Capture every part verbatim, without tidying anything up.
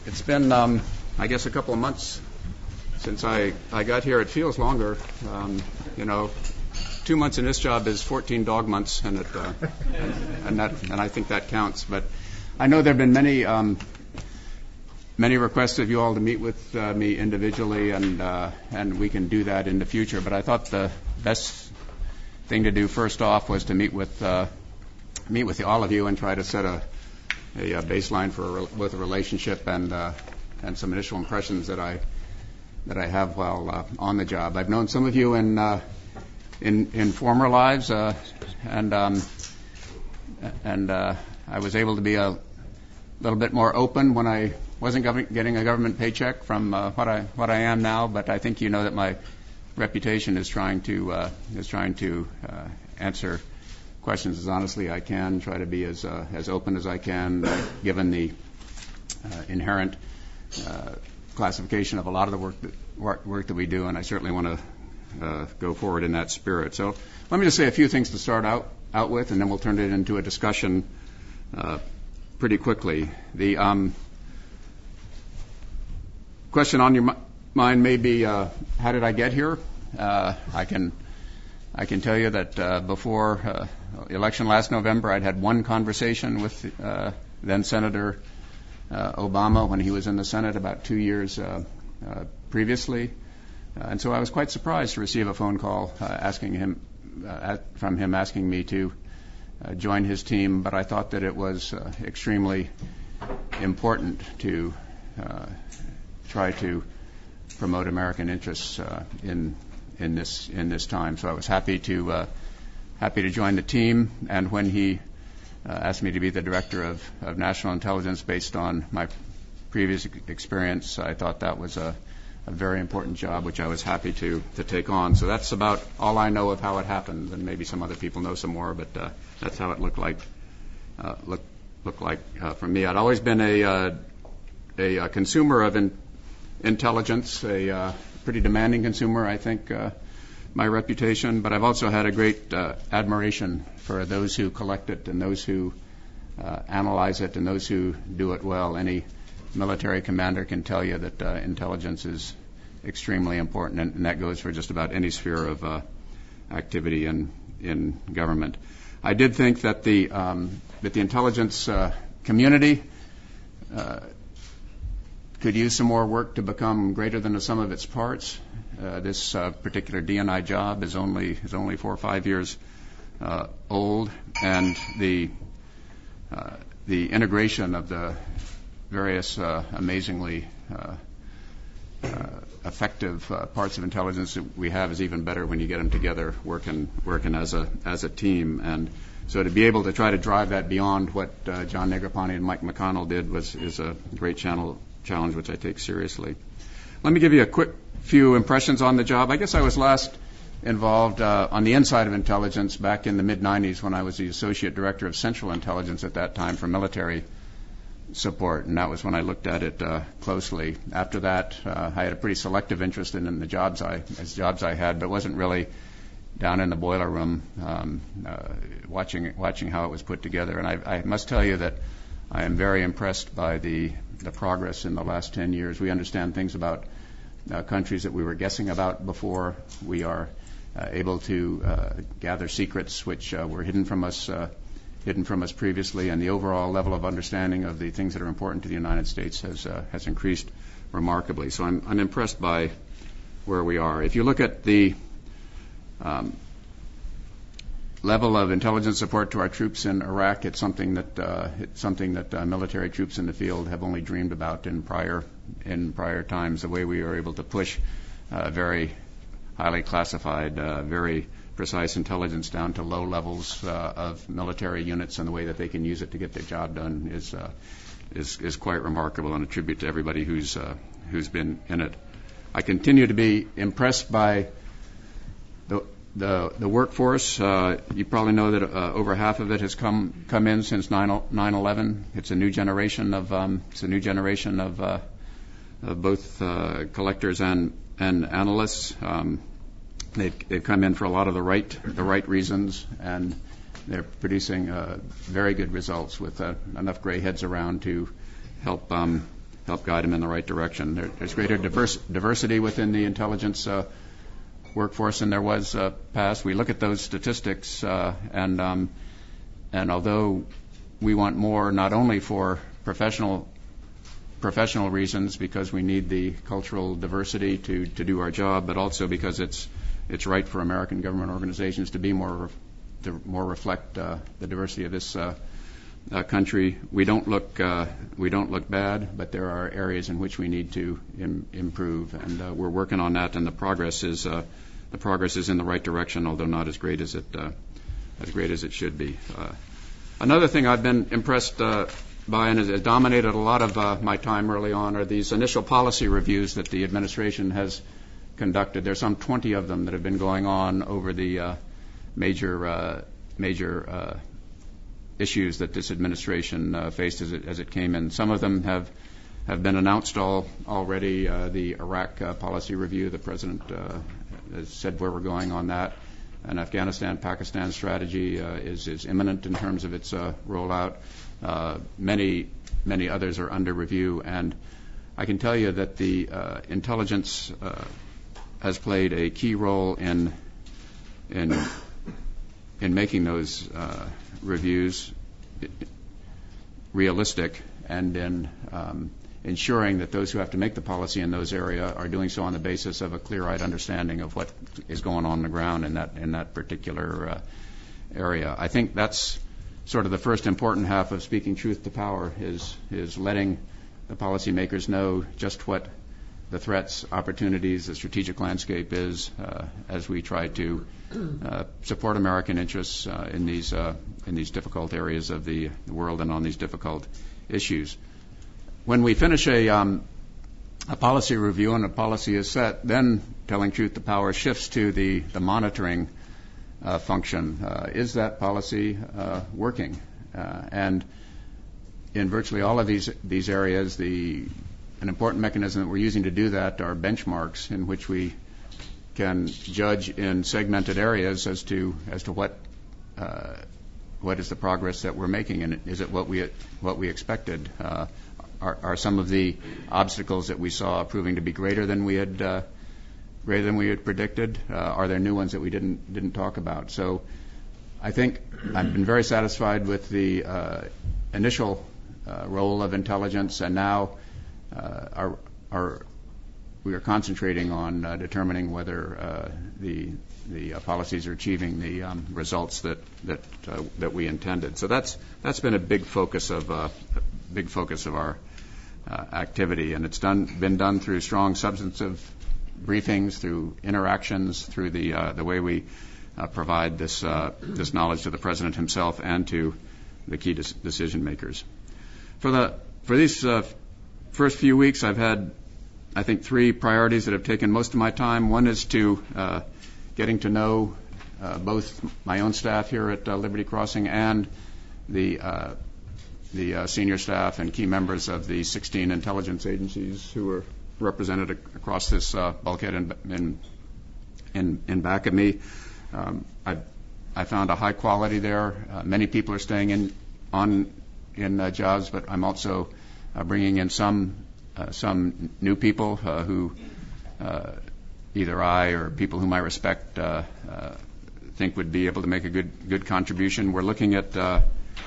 It's been, um, I guess, a couple of months since I, I got here. It feels longer. Um, you know, two months in this job is fourteen dog months, and it, uh, and, and that and I think that counts. But I know there have been many um, many requests of you all to meet with uh, me individually, and uh, and we can do that in the future. But I thought the best thing to do first off was to meet with uh, meet with all of you and try to set a a, a baseline for a, with a relationship and uh, and some initial impressions that I that I have while uh, on the job. I've known some of you in uh, in, in former lives, uh, and um, and uh, I was able to be a little bit more open when I wasn't gov- getting a government paycheck from uh, what I what I am now. But I think you know that my reputation is trying to uh, is trying to uh, answer questions as honestly as I can, try to be as uh, as open as I can, uh, given the uh, inherent uh, classification of a lot of the work that work, work that we do, and I certainly want to uh, go forward in that spirit. So let me just say a few things to start out out with, and then we'll turn it into a discussion uh, pretty quickly. The um, question on your m- mind may be, uh, how did I get here? Uh, I can I can tell you that uh, before uh, election last November, I'd had one conversation with uh, then Senator uh, Obama when he was in the Senate about two years uh, uh, previously, uh, and so I was quite surprised to receive a phone call uh, asking him uh, at, from him asking me to uh, join his team. But I thought that it was uh, extremely important to uh, try to promote American interests uh, in. in this in this time. So I was happy to uh, happy to join the team. And when he uh, asked me to be the director of, of national intelligence based on my previous experience, I thought that was a, a very important job, which I was happy to to take on. So that's about all I know of how it happened, and maybe some other people know some more, but uh, that's how it looked like uh, look looked like uh, for me. I'd always been a uh, a, a consumer of in, intelligence, a uh, pretty demanding consumer, I think, uh, my reputation, but I've also had a great uh, admiration for those who collect it and those who uh, analyze it and those who do it well. Any military commander can tell you that uh, intelligence is extremely important, and, and that goes for just about any sphere of uh, activity in, in government. I did think that the, um, that the intelligence uh, community uh, could use some more work to become greater than the sum of its parts. Uh, this uh, particular D N I job is only is only four or five years uh, old, and the uh, the integration of the various uh, amazingly uh, uh, effective uh, parts of intelligence that we have is even better when you get them together, working working as a as a team. And so to be able to try to drive that beyond what uh, John Negroponte and Mike McConnell did was is a great channel. challenge, which I take seriously. Let me give you a quick few impressions on the job. I guess I was last involved uh, on the inside of intelligence back in the mid nineties when I was the Associate Director of Central Intelligence at that time for military support, and that was when I looked at it uh, closely. After that, uh, I had a pretty selective interest in, in the jobs I as jobs I had, but wasn't really down in the boiler room um, uh, watching watching how it was put together. And I, I must tell you that I am very impressed by the the progress in the last ten years. We understand things about uh, countries that we were guessing about before. We are uh, able to uh, gather secrets which uh, were hidden from us uh, hidden from us previously, and the overall level of understanding of the things that are important to the United States has uh, has increased remarkably. So I'm, I'm impressed by where we are. If you look at the um, level of intelligence support to our troops in Iraq, it's something that uh, it's something that uh, military troops in the field have only dreamed about in prior in prior times. The way we are able to push uh, very highly classified, uh, very precise intelligence down to low levels uh, of military units, and the way that they can use it to get their job done is uh, is is quite remarkable, and a tribute to everybody who's uh, who's been in it. I continue to be impressed by the The, the workforce. Uh, you probably know that uh, over half of it has come come in since nine eleven. It's a new generation of um, it's a new generation of, uh, of both uh, collectors and and analysts. Um, they've, they've come in for a lot of the right the right reasons, and they're producing uh, very good results with uh, enough gray heads around to help um, help guide them in the right direction. There, there's greater diverse, diversity within the intelligence uh, workforce than there was uh, past. We look at those statistics, uh, and um, and although we want more, not only for professional professional reasons, because we need the cultural diversity to, to do our job, but also because it's it's right for American government organizations to be more to more reflect uh, the diversity of this uh, uh, country. We don't look uh, we don't look bad, but there are areas in which we need to im- improve, and uh, we're working on that. And the progress is uh, the progress is in the right direction, although not as great as it uh, as great as it should be. Uh, another thing I've been impressed uh, by and has dominated a lot of uh, my time early on are these initial policy reviews that the administration has conducted. There's some twenty of them that have been going on over the uh, major uh, major uh, issues that this administration uh, faced as it, as it came in. Some of them have have been announced all already. Uh, the Iraq uh, policy review, the president uh, has said where we're going on that. An Afghanistan-Pakistan strategy uh, is is imminent in terms of its uh, rollout. Uh, many many others are under review, and I can tell you that the uh, intelligence uh, has played a key role in in in making those uh, reviews realistic, and in um, ensuring that those who have to make the policy in those areas are doing so on the basis of a clear-eyed understanding of what is going on on the ground in that in that particular uh, area. I think that's sort of the first important half of speaking truth to power, is is letting the policymakers know just what the threats, opportunities, the strategic landscape is uh, as we try to uh, support American interests uh, in these uh, in these difficult areas of the world and on these difficult issues. When we finish a um, a policy review and a policy is set, then telling truth to power shifts to the the monitoring Uh, function. Uh, is that policy uh, working? Uh, and in virtually all of these these areas, the an important mechanism that we're using to do that are benchmarks in which we can judge in segmented areas as to as to what uh, what is the progress that we're making, and is it what we what we expected? Uh, are, are some of the obstacles that we saw proving to be greater than we had uh, greater than we had predicted? Uh, are there new ones that we didn't didn't talk about? So I think I've been very satisfied with the uh, initial uh, role of intelligence, and now uh, our, our, we are concentrating on uh, determining whether uh, the the uh, policies are achieving the um, results that that uh, that we intended. So that's that's been a big focus of uh, a big focus of our uh, activity, and it's done been done through strong substantive briefings, through interactions, through the uh, the way we uh, provide this uh, this knowledge to the president himself and to the key des- decision makers. For the for these uh, first few weeks, I've had, I think, three priorities that have taken most of my time. One is to uh, getting to know uh, both my own staff here at uh, Liberty Crossing and the uh, the uh, senior staff and key members of the sixteen intelligence agencies who are represented ac- across this uh, bulkhead in, in in in back of me. Um, I I found a high quality there. Uh, many people are staying in on in uh, jobs, but I'm also uh, bringing in some uh, some new people uh, who uh, either I or people whom I respect uh, uh, think would be able to make a good good contribution. We're looking at uh,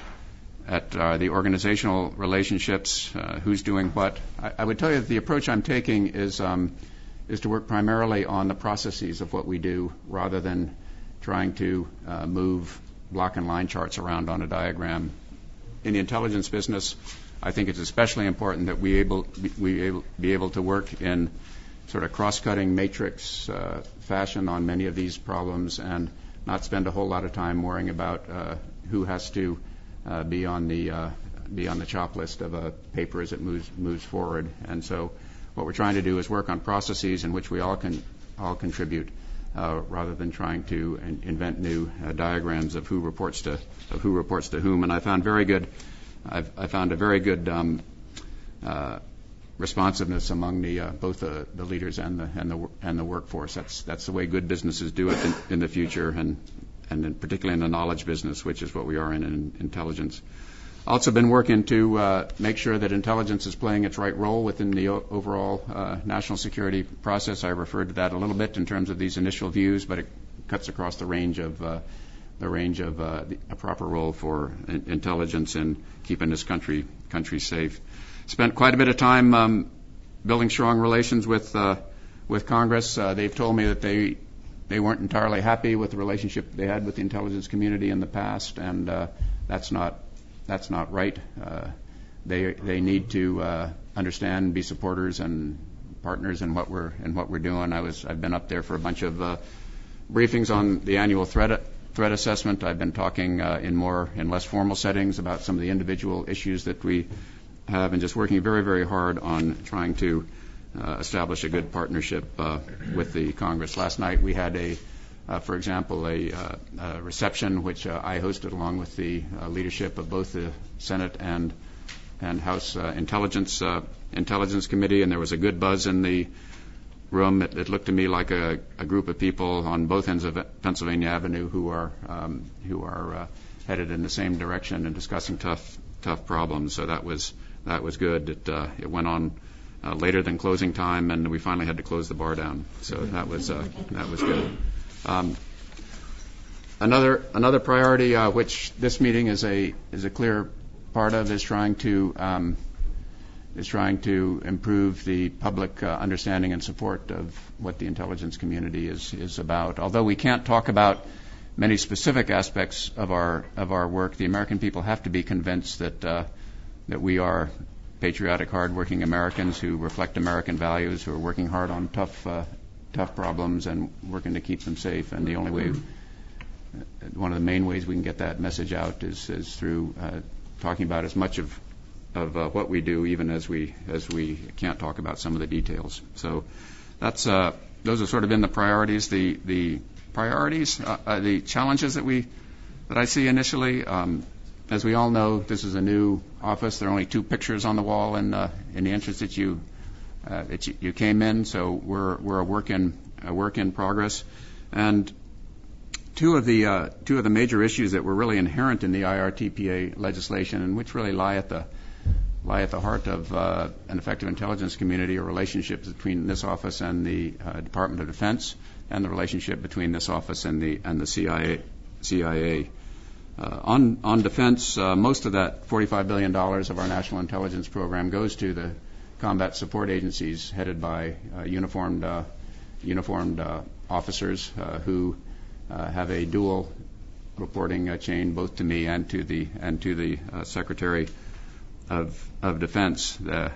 at uh, the organizational relationships, uh, who's doing what. I, I would tell you that the approach I'm taking is um, is to work primarily on the processes of what we do, rather than trying to uh, move block and line charts around on a diagram. In the intelligence business, I think it's especially important that we able we able, be able to work in sort of cross-cutting matrix uh, fashion on many of these problems, and not spend a whole lot of time worrying about uh, who has to Uh, be on the uh, be on the chop list of a paper as it moves moves forward. And so, what we're trying to do is work on processes in which we all can all contribute, uh, rather than trying to in- invent new uh, diagrams of who reports to of who reports to whom. And I found very good. I've, I found a very good um, uh, responsiveness among the uh, both the, the leaders and the and the and the workforce. That's that's the way good businesses do it in, in the future, and. and in particularly in the knowledge business, which is what we are in in intelligence. Also been working to uh, make sure that intelligence is playing its right role within the o- overall uh, national security process. I referred to that a little bit in terms of these initial views, but it cuts across the range of uh, the range of uh, the, a proper role for in- intelligence in keeping this country country safe. Spent quite a bit of time um, building strong relations with uh, with Congress. Uh, they've told me that they they weren't entirely happy with the relationship they had with the intelligence community in the past, and uh, that's not. That's not right. Uh, they they need to uh, understand, and be supporters and partners in what we're in what we're doing. I was I've been up there for a bunch of uh, briefings on the annual threat threat assessment. I've been talking uh, in more in less formal settings about some of the individual issues that we have, and just working very very hard on trying to uh, establish a good partnership uh, with the Congress. Last night we had a Uh, for example, a, uh, a reception which uh, I hosted along with the uh, leadership of both the Senate and and House uh, Intelligence uh, Intelligence Committee, and there was a good buzz in the room. It, it looked to me like a, a group of people on both ends of Pennsylvania Avenue who are um, who are uh, headed in the same direction and discussing tough tough problems. So that was that was good. It uh, it went on uh, later than closing time, and we finally had to close the bar down. So that was uh, that was good. Um, another another priority, uh, which this meeting is a is a clear part of, is trying to um, is trying to improve the public uh, understanding and support of what the intelligence community is is about. Although we can't talk about many specific aspects of our of our work, the American people have to be convinced that uh, that we are patriotic, hardworking Americans who reflect American values, who are working hard on tough. Uh, tough problems and working to keep them safe. And the only way, one of the main ways we can get that message out is, is through uh, talking about as much of of uh, what we do, even as we as we can't talk about some of the details. So that's uh, those have sort of been the priorities. The the priorities, uh, uh, the challenges that we that I see initially. Um, as we all know, this is a new office. There are only two pictures on the wall in uh, in the entrance that you. Uh, that you, you came in, so we're we're a work in a work in progress, and two of the uh, two of the major issues that were really inherent in the I R T P A legislation, and which really lie at the lie at the heart of uh, an effective intelligence community, are relationships between this office and the uh, Department of Defense, and the relationship between this office and the and the C I A. C I A. Uh, on on defense, uh, most of that forty-five billion dollars of our national intelligence program goes to the combat support agencies headed by uh, uniformed uh, uniformed uh, officers uh, who uh, have a dual reporting uh, chain, both to me and to the and to the uh, Secretary of of Defense. The,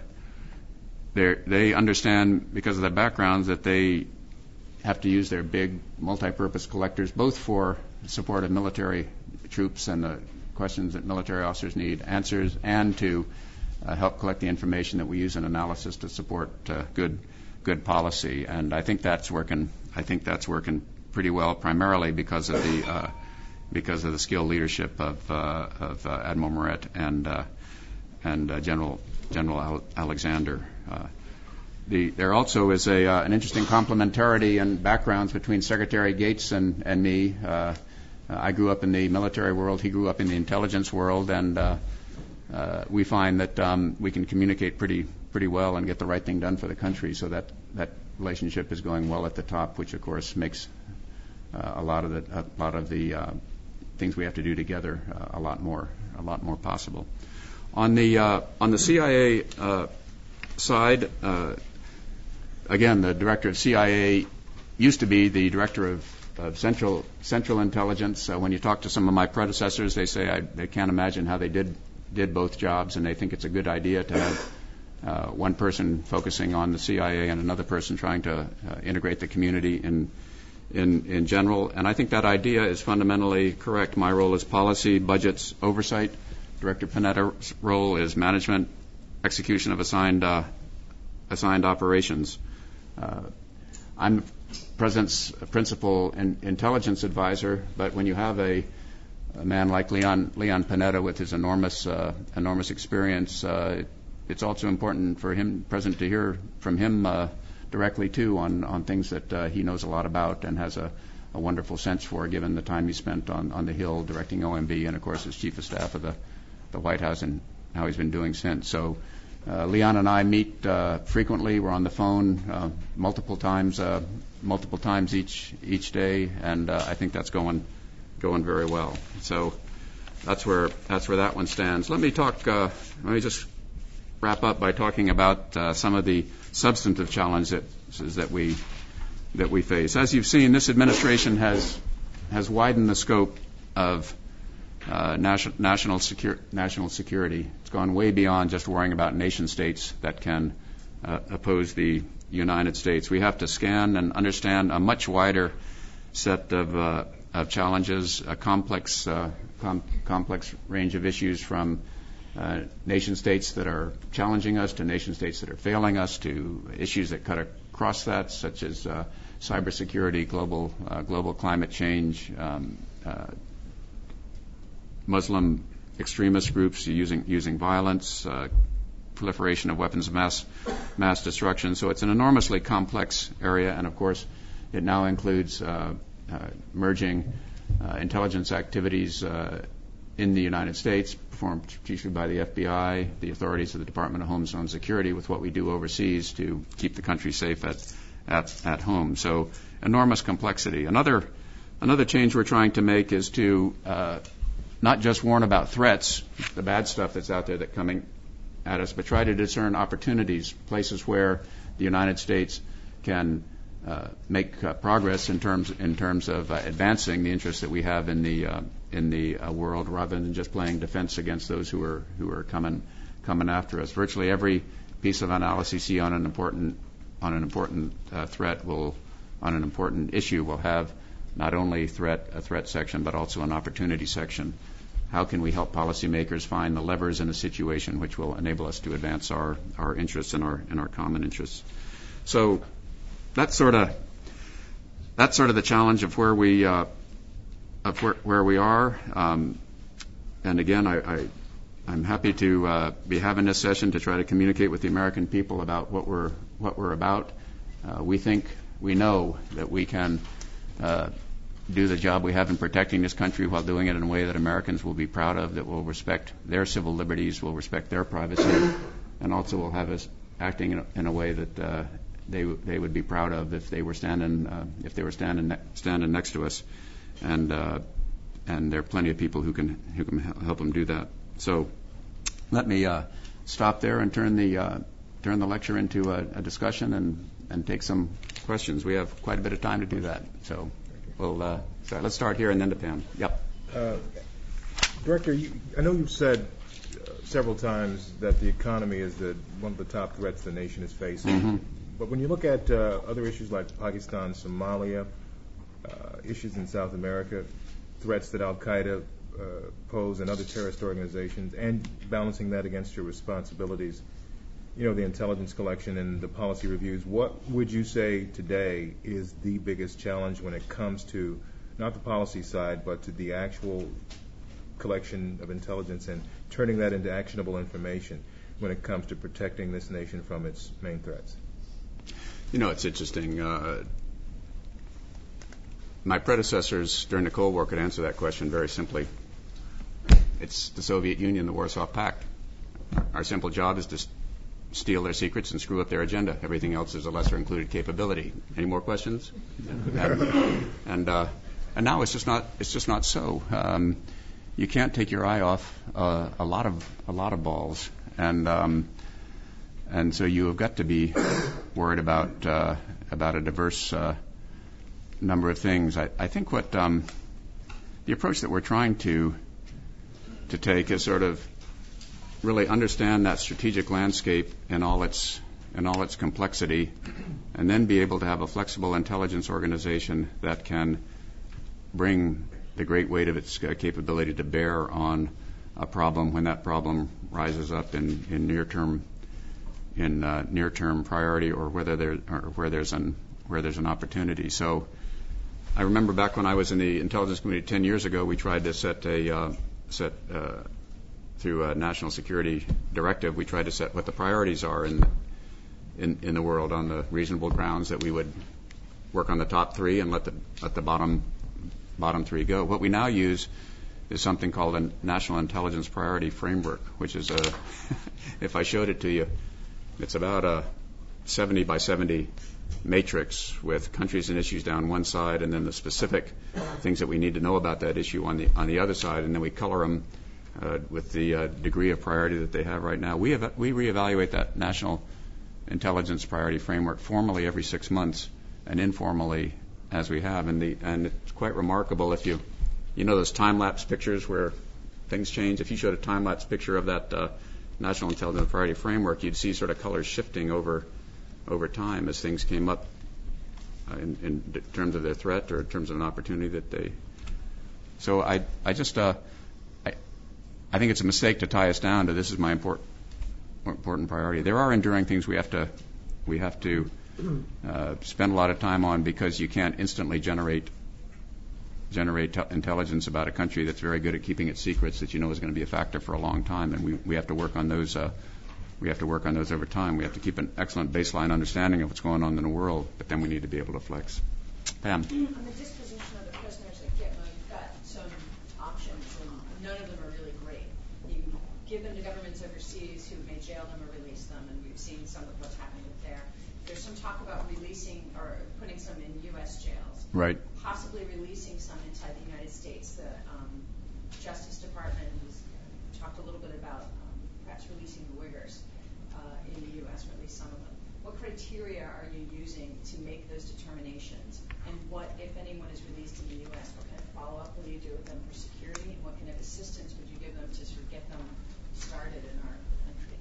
they understand, because of their backgrounds, that they have to use their big multi-purpose collectors both for support of military troops and the questions that military officers need answers, and to Uh, help collect the information that we use in analysis to support uh, good good policy. And I think that's working. I think that's working pretty well, primarily because of the uh, because of the skilled leadership of uh, of uh, Admiral Moret and uh, and uh, General General Al- Alexander. Uh, the, there also is a uh, an interesting complementarity in backgrounds between Secretary Gates and and me. Uh, I grew up in the military world. He grew up in the intelligence world, and uh, Uh, we find that um, we can communicate pretty pretty well and get the right thing done for the country. So that, that relationship is going well at the top, which of course makes uh, a lot of the a lot of the uh, things we have to do together uh, a lot more a lot more possible. On the uh, on the C I A uh, side, uh, again, the director of C I A used to be the director of, of Central Central Intelligence. Uh, when you talk to some of my predecessors, they say I, they can't imagine how they did. did both jobs, and they think it's a good idea to have uh, one person focusing on the C I A and another person trying to uh, integrate the community in, in in general. And I think that idea is fundamentally correct. My role is policy, budgets, oversight. Director Panetta's role is management, execution of assigned uh, assigned operations. Uh, I'm the President's principal in, intelligence advisor, but when you have a a man like Leon Leon Panetta with his enormous uh, enormous experience, uh, it, it's also important for him, President, to hear from him uh, directly too on on things that uh, he knows a lot about and has a, a wonderful sense for, given the time he spent on on the Hill directing O M B and of course as Chief of Staff of the the White House and how he's been doing since. So uh, Leon and I meet uh, frequently. We're on the phone uh, multiple times, uh, multiple times each each day, and uh, I think that's going going very well. So that's where that's where that one stands. Let me talk. Uh, let me just wrap up by talking about uh, some of the substantive challenges that, that we that we face. As you've seen, this administration has has widened the scope of uh, national national, secur- national security. It's gone way beyond just worrying about nation states that can uh, oppose the United States. We have to scan and understand a much wider set of, uh, of challenges, a complex uh, com- complex range of issues, from uh, nation states that are challenging us to nation states that are failing us, to issues that cut across that, such as uh, cybersecurity, global uh, global climate change, um, uh, Muslim extremist groups using using violence, uh, proliferation of weapons of mass mass destruction. So it's an enormously complex area, and of course, it now includes uh, uh, merging uh, intelligence activities uh, in the United States, performed chiefly by the F B I, the authorities of the Department of Homeland Security, with what we do overseas to keep the country safe at at, at home. So enormous complexity. Another another change we're trying to make is to uh, not just warn about threats, the bad stuff that's out there that's coming at us, but try to discern opportunities, places where the United States can uh, make uh, progress in terms in terms of uh, advancing the interests that we have in the uh, in the uh, world, rather than just playing defense against those who are who are coming coming after us. Virtually every piece of analysis you see on an important on an important uh, threat will on an important issue will have not only threat a threat section, but also an opportunity section. How can we help policymakers find the levers in a situation which will enable us to advance our, our interests and our and our common interests? So that's sort of that's sort of the challenge of where we uh, of where, where we are. Um, and again, I, I I'm happy to uh, be having this session to try to communicate with the American people about what we're what we're about. Uh, we think we know that we can uh, do the job we have in protecting this country while doing it in a way that Americans will be proud of, that will respect their civil liberties, will respect their privacy, and also will have us acting in a, in a way that uh, they they would be proud of if they were standing uh, if they were standing ne- standing next to us, and uh, and there are plenty of people who can who can help them do that. So let me uh, stop there and turn the uh, turn the lecture into a, a discussion and and take some questions. We have quite a bit of time to do that. So. Well, uh, so let's start here and then to Pam. Yep. Uh, Director, you, I know you've said uh, several times that the economy is the, one of the top threats the nation is facing. Mm-hmm. But when you look at uh, other issues like Pakistan, Somalia, uh, issues in South America, threats that Al-Qaeda uh, pose and other terrorist organizations, and balancing that against your responsibilities, you know, the intelligence collection and the policy reviews, what would you say today is the biggest challenge when it comes to not the policy side, but to the actual collection of intelligence and turning that into actionable information when it comes to protecting this nation from its main threats? You know, it's interesting. Uh, my predecessors during the Cold War could answer that question very simply. It's the Soviet Union, the Warsaw Pact. Our simple job is to st- steal their secrets and screw up their agenda. Everything else is a lesser included capability. Any more questions? and and, uh, and now it's just not it's just not so. Um, you can't take your eye off uh, a lot of a lot of balls, and um, and so you have got to be worried about uh, about a diverse uh, number of things. I, I think what um, the approach that we're trying to to take is sort of really understand that strategic landscape in all its in all its complexity, and then be able to have a flexible intelligence organization that can bring the great weight of its uh, capability to bear on a problem when that problem rises up in, in near term in uh, near term priority, or whether there or where there's an where there's an opportunity. So I remember back when I was in the Intelligence Committee ten years ago, we tried to set a uh, set uh, through a national security directive, we tried to set what the priorities are in, in in the world on the reasonable grounds that we would work on the top three and let the let the bottom bottom three go. What we now use is something called a National Intelligence Priority Framework, which is a, if I showed it to you, it's about a seventy by seventy matrix with countries and issues down one side, and then the specific things that we need to know about that issue on the on the other side, and then we color them uh, with the uh, degree of priority that they have right now. We have, we reevaluate that National Intelligence Priority Framework formally every six months and informally as we have, and the and it's quite remarkable if you you know those time lapse pictures where things change. If you showed a time lapse picture of that uh, National Intelligence Priority Framework, you'd see sort of colors shifting over. over time as things came up uh, in, in terms of their threat or in terms of an opportunity that they. So I, I just, uh, I, I think it's a mistake to tie us down to this is my important, important priority. There are enduring things we have to, we have to uh, spend a lot of time on because you can't instantly generate, generate t- intelligence about a country that's very good at keeping its secrets that you know is going to be a factor for a long time, and we, we have to work on those. Uh, We have to work on those over time. We have to keep an excellent baseline understanding of what's going on in the world, but then we need to be able to flex. Pam? On the disposition of the prisoners at Gitmo, you've got some options, and none of them are really great. You give them to governments overseas who may jail them or release them, and we've seen some of what's happening there. There's some talk about releasing or putting some in U S jails. Right. Possibly releasing some inside the United States. The um, Justice Department has talked a little bit about um, perhaps releasing the Uyghurs. In the U S, or at least some of them. What criteria are you using to make those determinations? And what, if anyone is released in the U S, what kind of follow-up will you do with them for security? And what kind of assistance would you give them to sort of get them started in our country?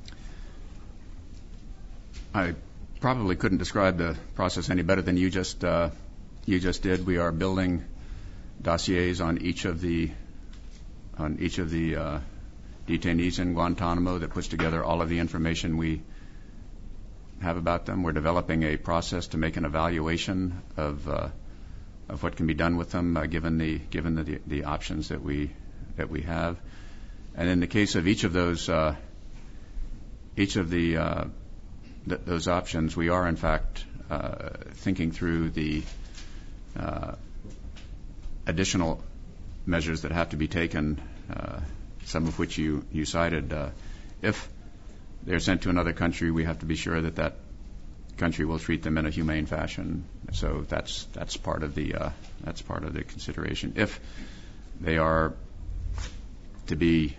I probably couldn't describe the process any better than you just uh, you just did. We are building dossiers on each of the on each of the uh, detainees in Guantanamo that puts together all of the information we have about them. We're developing a process to make an evaluation of uh, of what can be done with them, uh, given the given the the options that we that we have. And in the case of each of those uh, each of the uh, th- those options, we are in fact uh, thinking through the uh, additional measures that have to be taken. Uh, some of which you, you cited. Uh, if they're sent to another country, we have to be sure that that country will treat them in a humane fashion. So that's that's part of the uh, that's part of the consideration. If they are to be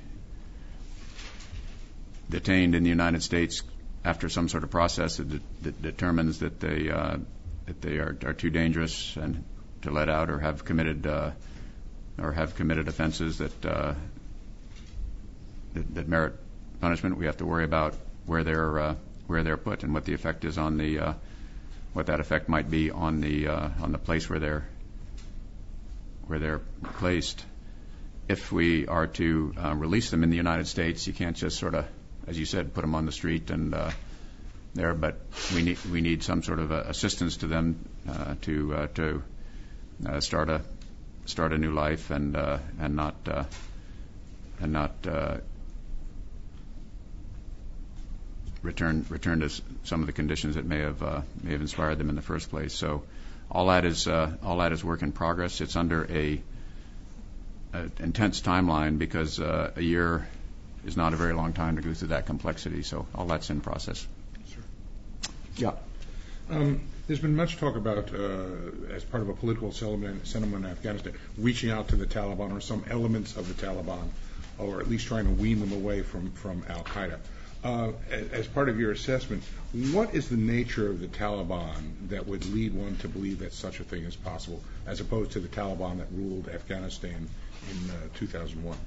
detained in the United States after some sort of process that, de- that determines that they uh, that they are, are too dangerous and to let out, or have committed uh, or have committed offenses that uh, That, that merit punishment, we have to worry about where they're uh, where they're put and what the effect is on the uh, what that effect might be on the uh, on the place where they're where they're placed. If we are to uh, release them in the United States, you can't just sort of, as you said, put them on the street and uh, there. But we need we need some sort of uh, assistance to them uh, to uh, to uh, start a start a new life and uh, and not uh, and not. Uh, return return to some of the conditions that may have uh, may have inspired them in the first place. So all that is uh, all that is work in progress. It's under a, a intense timeline because uh, a year is not a very long time to go through that complexity. So all that's in process. Sure. Yeah. Um, there's been much talk about, uh, as part of a political settlement, settlement in Afghanistan, reaching out to the Taliban or some elements of the Taliban, or at least trying to wean them away from, from Al-Qaeda. Uh, as part of your assessment, what is the nature of the Taliban that would lead one to believe that such a thing is possible, as opposed to the Taliban that ruled Afghanistan in uh, two thousand one?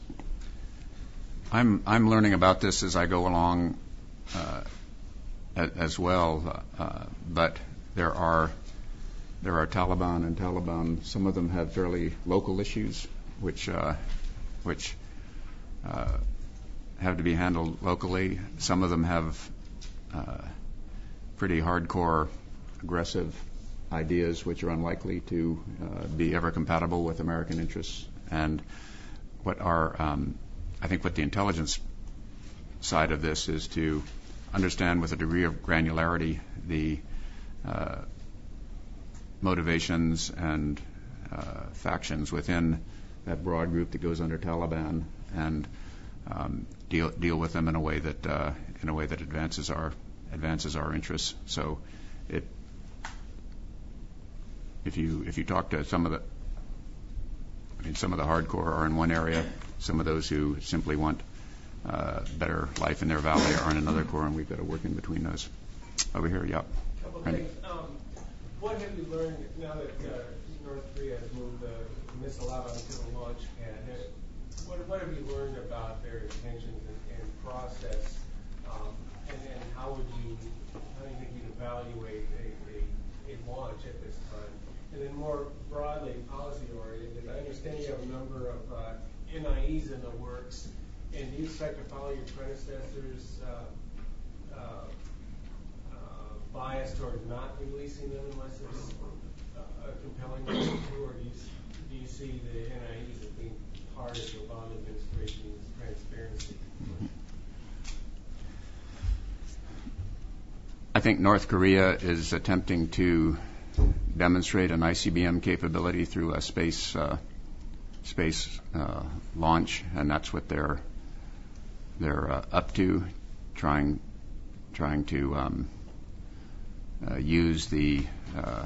I'm I'm learning about this as I go along uh, as well, uh, but there are there are Taliban and Taliban. Some of them have fairly local issues, which uh, which. Uh, have to be handled locally. Some of them have uh, pretty hardcore, aggressive ideas which are unlikely to uh, be ever compatible with American interests. And what are, um, I think what the intelligence side of this is to understand with a degree of granularity the uh, motivations and uh, factions within that broad group that goes under Taliban, and um, deal deal with them in a way that uh, in a way that advances our advances our interests. So, it if you if you talk to some of the I mean, some of the hardcore are in one area. Some of those who simply want uh, better life in their valley are in another core, and we've got to work in between those. Over here, yeah. Couple things. Um, what have you learned now that uh, North Korea has moved the missile out onto the launch pad? What, what have you learned about their intentions and, and process? Um, and, and how would you, how do you think you'd evaluate a, a, a launch at this time? And then more broadly, policy-oriented, I understand you have a number of uh, N I Es in the works, and do you expect to follow your predecessors' uh, uh, uh, bias toward not releasing them unless there's uh, a compelling reason to, or do you, do you see the N I Es as being part of the Obama administration's transparency? I think North Korea is attempting to demonstrate an I C B M capability through a space uh, space uh, launch, and that's what they're they're uh, up to, trying trying to um, uh, use the uh,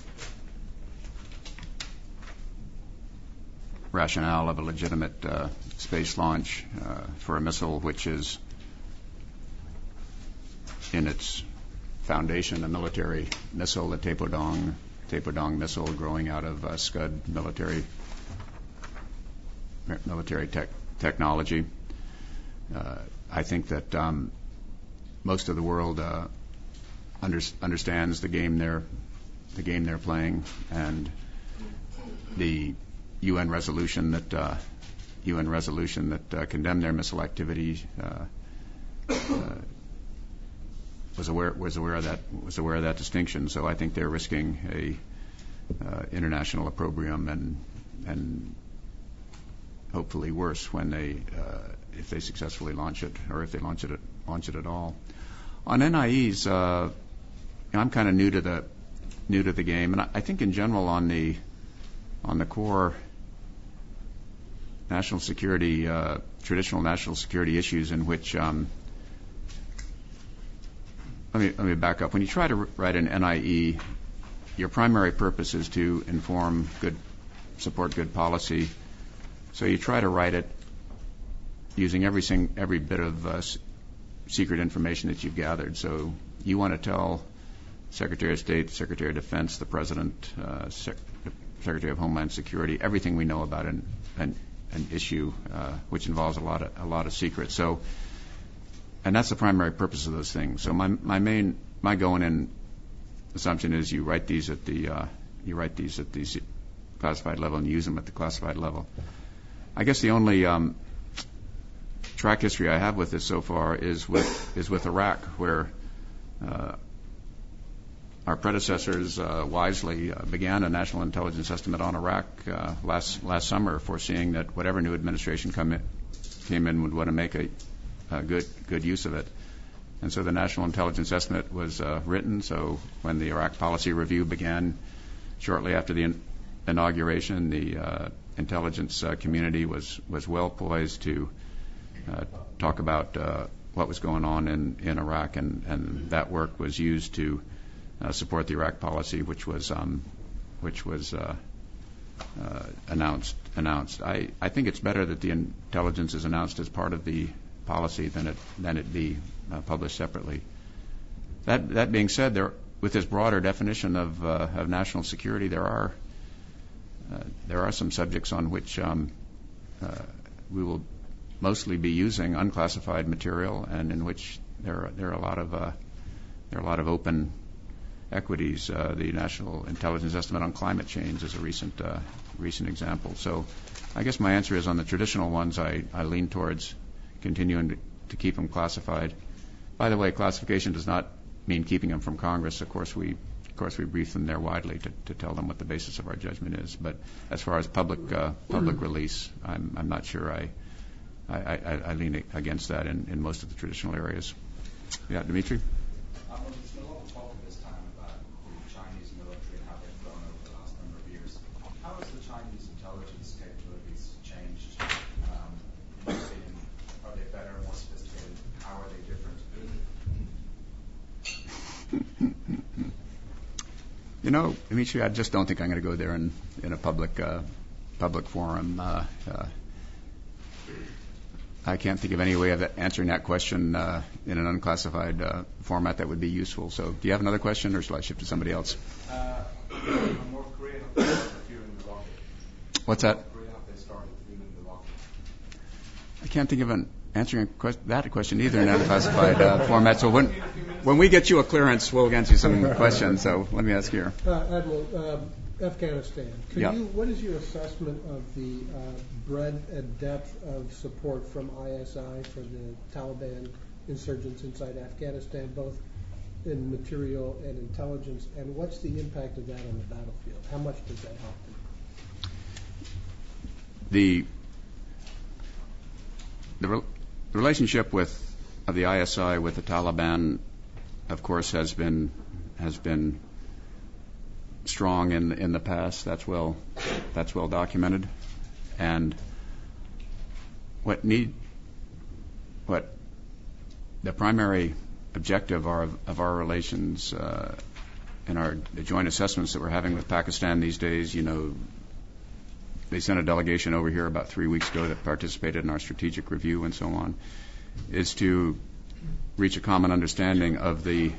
rationale of a legitimate uh, space launch uh, for a missile which is in its foundation a military missile, the Taepodong Taepodong missile, growing out of uh, Scud military military tech, technology. Uh, I think that um, most of the world uh, under, understands the game they're the game they're playing, and the U N resolution that uh, U N resolution that uh, condemned their missile activity uh, uh, was aware was aware of that was aware of that distinction. So I think they're risking a uh, international opprobrium and and hopefully worse when they uh, if they successfully launch it, or if they launch it at, launch it at all. On N I Es, uh, you know, I'm kind of new to the new to the game, and I, I think in general on the on the core national security, uh, traditional national security issues in which um, Let me, let me back up. When you try to write an N I E, your primary purpose is to inform good, support good policy. So you try to write it using every sing, every bit of uh, secret information that you've gathered. So you want to tell Secretary of State, Secretary of Defense, the President, uh, Sec- Secretary of Homeland Security, everything we know about an, an, an issue uh, which involves a lot of a lot of secrets. So. And that's the primary purpose of those things. So my my main my going in assumption is you write these at the uh, you write these at the classified level and use them at the classified level. I guess the only um, track history I have with this so far is with is with Iraq, where uh, our predecessors uh, wisely uh, began a national intelligence estimate on Iraq uh, last last summer, foreseeing that whatever new administration come in, came in would want to make a Uh, good good use of it. And so the National Intelligence Estimate was uh, written. So when the Iraq Policy Review began shortly after the in- inauguration, the uh, intelligence uh, community was, was well poised to uh, talk about uh, what was going on in, in Iraq, and, and that work was used to uh, support the Iraq policy, which was um, which was uh, uh, announced announced. I, I think it's better that the intelligence is announced as part of the policy than it than it be uh, published separately. That that being said, there with this broader definition of uh, of national security, there are uh, there are some subjects on which um, uh, we will mostly be using unclassified material, and in which there are, there are a lot of uh, there are a lot of open equities. Uh, the National Intelligence Estimate on Climate Change is a recent uh, recent example. So, I guess my answer is on the traditional ones, I, I lean towards continuing to, to keep them classified. By the way, classification does not mean keeping them from Congress. Of course, we of course we brief them there widely to, to tell them what the basis of our judgment is. But as far as public uh, public release, I'm I'm not sure I I, I, I lean against that in, in most of the traditional areas. Yeah, Dimitri. Um, there's been a lot of talk this time about the Chinese military and how they've grown over the last number of years. How has the Chinese intelligence capabilities You know, Dimitri, I just don't think I'm going to go there in, in a public uh, public forum. Uh, uh, I can't think of any way of answering that question uh, in an unclassified uh, format that would be useful. So, do you have another question, or shall I shift to somebody else? Uh, North Korea have they started fueling the rocket? What's that? North Korea have they started fueling the rocket? I can't think of an answering a que- that question either in an unclassified uh, format. So when when we get you a clearance, we'll answer some questions. So let me ask here. Uh, Admiral, um, Afghanistan. Can Yeah. you? What is your assessment of the uh, breadth and depth of support from I S I for the Taliban insurgents inside Afghanistan, both in material and intelligence? And what's the impact of that on the battlefield? How much does that help them? The the re- relationship with of the I S I with the Taliban, of course, has been has been strong in in the past. That's well that's well documented. And what need what the primary objective are of, of our relations uh, in our the joint assessments that we're having with Pakistan these days, you know, they sent a delegation over here about three weeks ago that participated in our strategic review and so on, is to reach a common understanding of the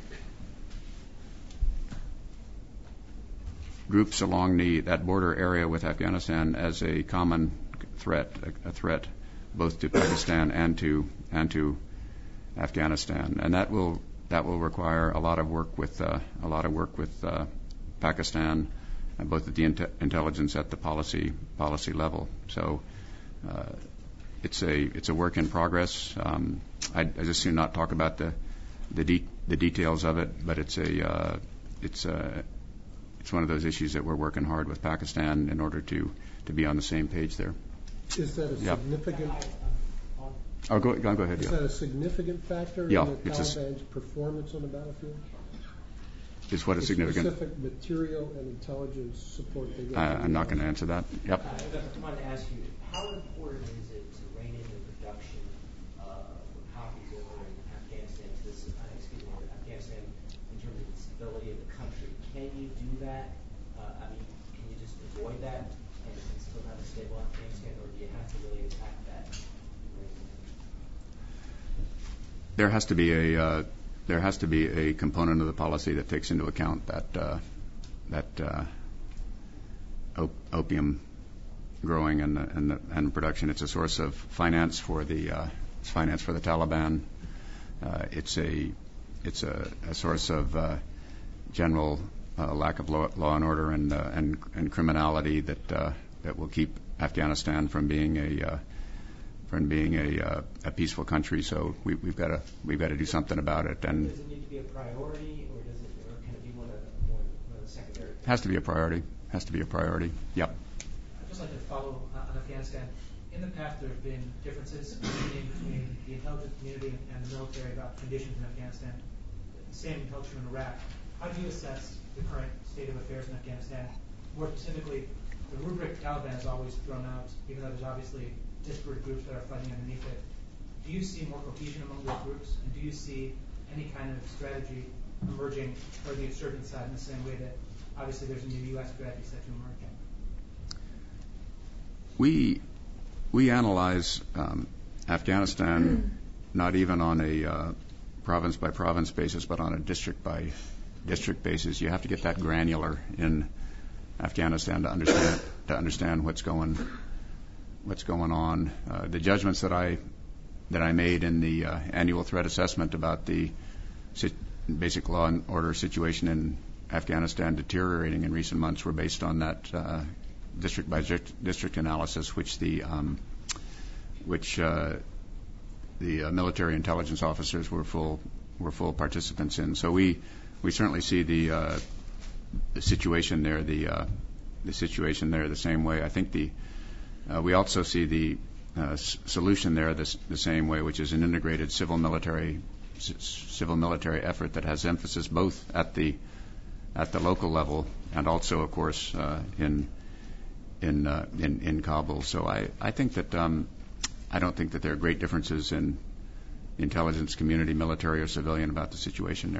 groups along the that border area with Afghanistan as a common threat, a, a threat both to Pakistan and to and to Afghanistan, and that will that will require a lot of work with uh, a lot of work with uh, Pakistan, uh, both at the inte- intelligence at the policy policy level. So uh, it's a it's a work in progress. Um, I, I just soon not talk about the the, de- the details of it, but it's a uh, it's a it's one of those issues that we're working hard with Pakistan in order to, to be on the same page there. Is that a Yeah. significant? Oh, go, go, go ahead. Is Yeah. that a significant factor Yeah, in the it's a s- Taliban's performance on the battlefield? Is what is The significant? specific material and intelligence support they get. I, from I'm the not going to U S. answer that. Yep. I wanted to ask you, how important is it to rein in the production of copies over in Afghanistan, to this, uh, excuse me, Afghanistan, in terms of the stability of the country? Can you do that? Uh, I mean, can you just avoid that and, and still have a stable Afghanistan, or do you have to really attack that? There has to be a uh, there has to be a component of the policy that takes into account that uh, that uh, op- opium growing and the, and, the, and production. It's a source of finance for the uh, it's finance for the Taliban. Uh, it's a it's a, a source of uh, general uh, lack of law, law and order and uh, and, and criminality that uh, that will keep Afghanistan from being a uh, from being a, uh, a peaceful country. So we, we've got to we've got to do something about it. And does it need to be a priority, or does it, or can it be one of one, one of the secondary? has to be a priority. Has to be a priority. Yep. I'd just like to follow uh, on Afghanistan. In the past, there have been differences between the intelligence community and the military about conditions in Afghanistan. The same held true in Iraq. How do you assess the current state of affairs in Afghanistan? More specifically, the rubric Taliban is always thrown out, even though there's obviously disparate groups that are fighting underneath it. Do you see more cohesion among those groups? And do you see any kind of strategy emerging for the insurgent side in the same way that obviously there's a new U S strategy set to emerge? We we analyze um, Afghanistan not even on a uh, province by province basis, but on a district by district basis. You have to get that granular in Afghanistan to understand to understand what's going what's going on. Uh, the judgments that I that I made in the uh, annual threat assessment about the sit- basic law and order situation in Afghanistan deteriorating in recent months were based on that uh, district by district, district analysis, which the um, which uh, the uh, military intelligence officers were full were full participants in. So we we certainly see the uh, the situation there the uh, the situation there the same way. I think the uh, we also see the uh, s- solution there the, the same way, which is an integrated civil military c- civil military effort that has emphasis both at the at the local level and also, of course, uh, in in, uh, in in Kabul. So I I think that um, I don't think that there are great differences in the intelligence community, military or civilian, about the situation there.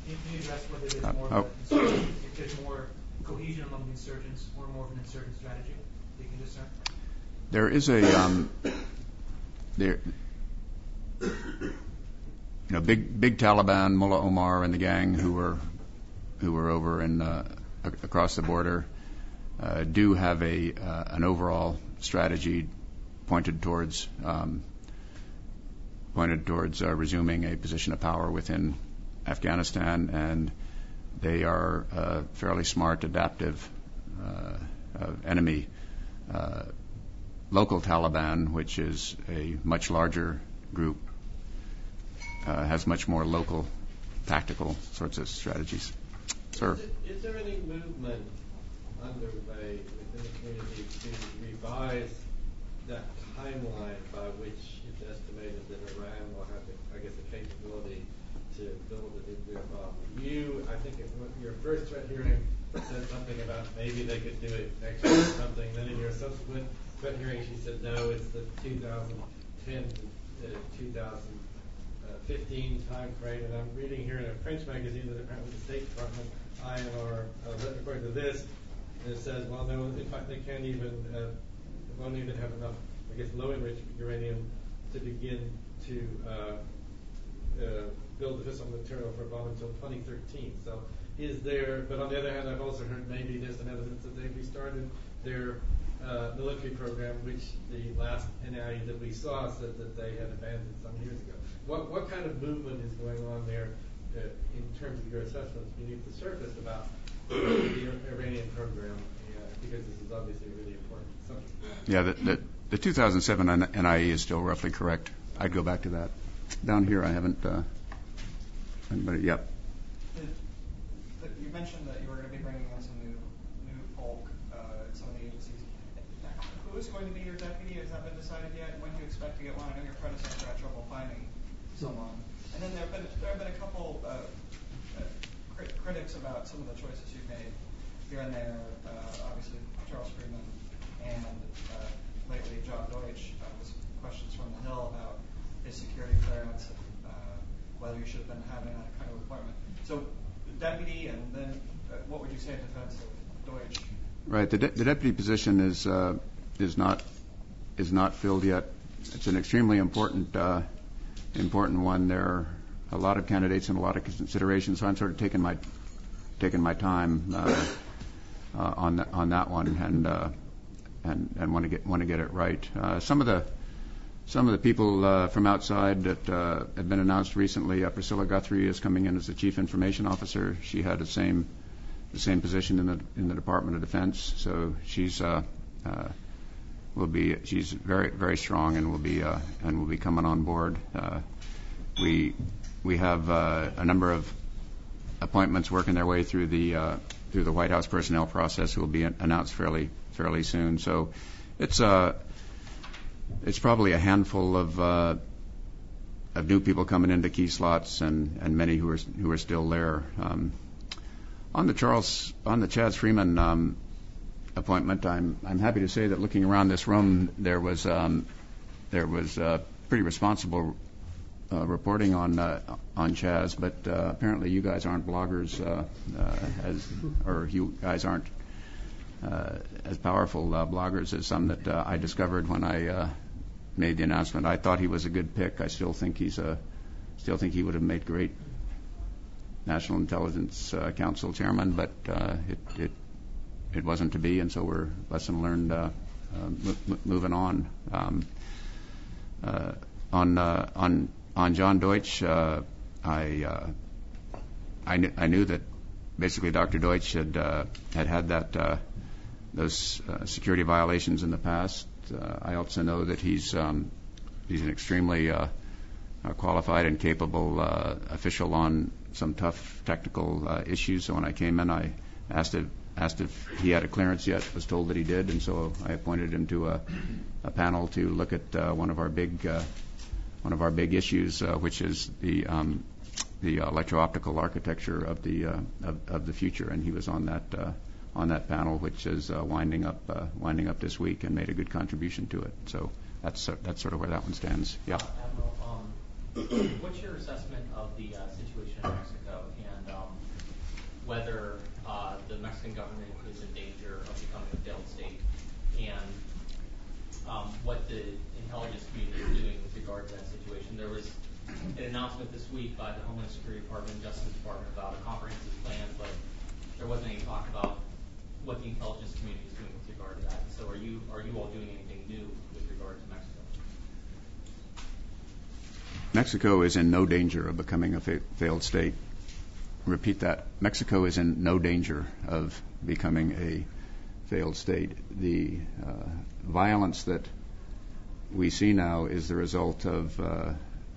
Can you, can you address whether there's Uh, more oh. of a insurgent, if there's more cohesion among the insurgents or more of an insurgent strategy that you can discern? There is a um, there, you know, big big Taliban, Mullah Omar and the gang who were who were over in uh, across the border uh, do have a uh, an overall strategy pointed towards um, pointed towards uh, resuming a position of power within Afghanistan, and they are uh, fairly smart, adaptive uh, uh, enemy. Uh, local Taliban, which is a much larger group, uh, has much more local tactical sorts of strategies. Sir? Is, it, is there any movement underway within the community to revise that timeline by which it's estimated that Iran will have, the, I guess, the capability to build a nuclear bomb? You, I think, in your first threat hearing said something about maybe they could do it next year or something. Then in your subsequent threat hearing, she said no, it's the two thousand ten to two thousand fifteen time frame. And I'm reading here in a French magazine that apparently the State Department, I N R, uh, according to this, and it says, well, no, in fact, they can't even, uh, won't even have enough, I guess, low enriched uranium to begin to uh, uh, build the fissile material for a bomb until twenty thirteen. So is there, but on the other hand, I've also heard maybe there's some evidence that they've restarted their uh, military program, which the last N I A that we saw said that they had abandoned some years ago. What what kind of movement is going on there uh, in terms of your assessments beneath the surface about the Iranian program? Uh, because this is obviously a really important subject. Yeah, the, the, the two thousand seven N I A is still roughly correct. I'd go back to that. Down here, I haven't, uh, but yep. You mentioned that you were going to be bringing in some new new folk uh, in some of the agencies. Who is going to be your deputy? Has that been decided yet? When do you expect to get one? I know your predecessor had trouble finding someone. And then there have been there have been a couple uh, uh, crit- critics about some of the choices you've made here and there. Uh, obviously, Charles Freeman and uh, lately John Deutsch. Uh, was questions from the Hill about his security clearance, and, uh, whether you should have been having that kind of appointment. So, deputy, and then uh, what would you say in defense of Deutsch? Right. The, de- the deputy position is uh, is not is not filled yet. It's an extremely important uh, important one. There are a lot of candidates and a lot of considerations. So I'm sort of taking my taking my time uh, uh, on that on that one, and uh, and and want to get want to get it right. Uh, some of the Some of the people uh, from outside that uh, have been announced recently, uh, Priscilla Guthrie is coming in as the Chief Information Officer. She had the same the same position in the in the Department of Defense, so she's uh, uh, will be she's very very strong and will be uh, and will be coming on board. Uh, we we have uh, a number of appointments working their way through the uh, through the White House personnel process, who will be announced fairly fairly soon. So it's a uh, It's probably a handful of uh, of new people coming into key slots, and, and many who are who are still there. Um, on the Charles, on the Chaz Freeman um, appointment, I'm I'm happy to say that looking around this room, there was um, there was uh, pretty responsible uh, reporting on uh, on Chaz, but uh, apparently you guys aren't bloggers, uh, uh, as or you guys aren't. Uh, as powerful uh, bloggers as some that uh, I discovered when I uh, made the announcement. I thought he was a good pick. I still think he's a, still think he would have made great National Intelligence uh, Council chairman, but uh, it, it it wasn't to be, and so we're lesson learned. Uh, uh, m- moving on. Um, uh, on uh, on on John Deutsch, uh, I uh, I, kn- I knew that basically Doctor Deutsch had uh, had had that. Uh, those uh, security violations in the past. Uh, I also know that he's um, he's an extremely uh, uh, qualified and capable uh, official on some tough technical uh, issues. So when I came in, I asked if, asked if he had a clearance yet, was told that he did, and so I appointed him to a, a panel to look at uh, one of our big uh, one of our big issues, uh, which is the um, the electro-optical architecture of the uh, of, of the future, and he was on that. Uh, on that panel, which is uh, winding up uh, winding up this week, and made a good contribution to it. So that's uh, that's sort of where that one stands. Yeah. Admiral, um, what's your assessment of the uh, situation in Mexico, and um, Mexican government is in danger of becoming a failed state, and um, what the intelligence community is doing with regard to that situation. There was an announcement this week by the Homeland Security Department and Justice Department about a comprehensive plan, but there wasn't any talk about what the intelligence community is doing with regard to that. So are you are you all doing anything new with regard to Mexico? Mexico is in no danger of becoming a fa- failed state. Repeat that. Mexico is in no danger of becoming a failed state. The uh, violence that we see now is the result of uh,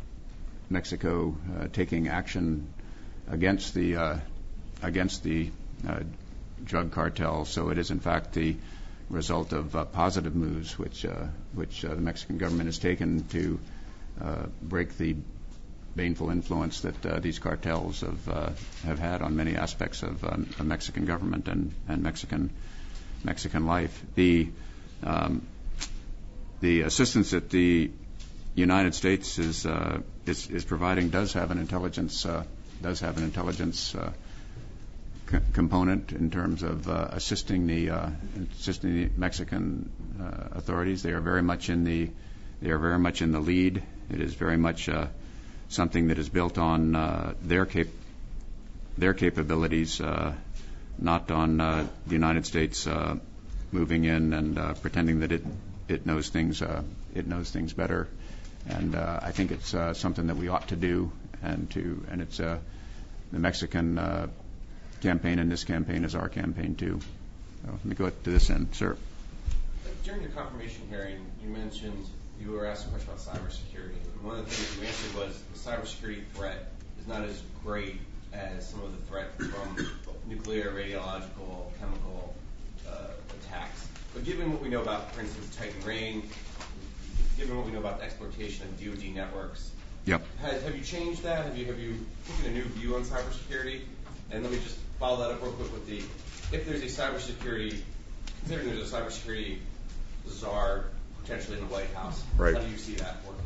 Mexico uh, taking action against the uh, against the uh, drug cartel. So it is in fact the result of uh, positive moves which uh, which uh, the Mexican government has taken to uh, break the baneful influence that uh, these cartels have uh, have had on many aspects of, um, of Mexican government and, and Mexican Mexican life. The um, the assistance that the United States is uh, is, is providing does have an intelligence uh, does have an intelligence uh, c- component in terms of uh, assisting the uh, assisting the Mexican uh, authorities. They are very much in the they are very much in the lead. It is very much uh, something that is built on uh, their cap- their capabilities, uh, not on uh, the United States uh, moving in and uh, pretending that it it knows things uh, it knows things better. And uh, I think it's uh, something that we ought to do, and to and it's uh, the Mexican uh, campaign, and this campaign is our campaign too. So let me go to this end, sir. During the confirmation hearing, you mentioned you were asked a question about cybersecurity. And one of the things you answered was the cybersecurity threat is not as great as some of the threat from nuclear, radiological, chemical uh, attacks. But given what we know about, for instance, Titan Rain, given what we know about the exploitation of D O D networks, yep. has, have you changed that? Have you have you taken a new view on cybersecurity? And let me just follow that up real quick with the, if there's a cybersecurity, considering there's a cybersecurity czar potentially in the White House, right. How do you see that working?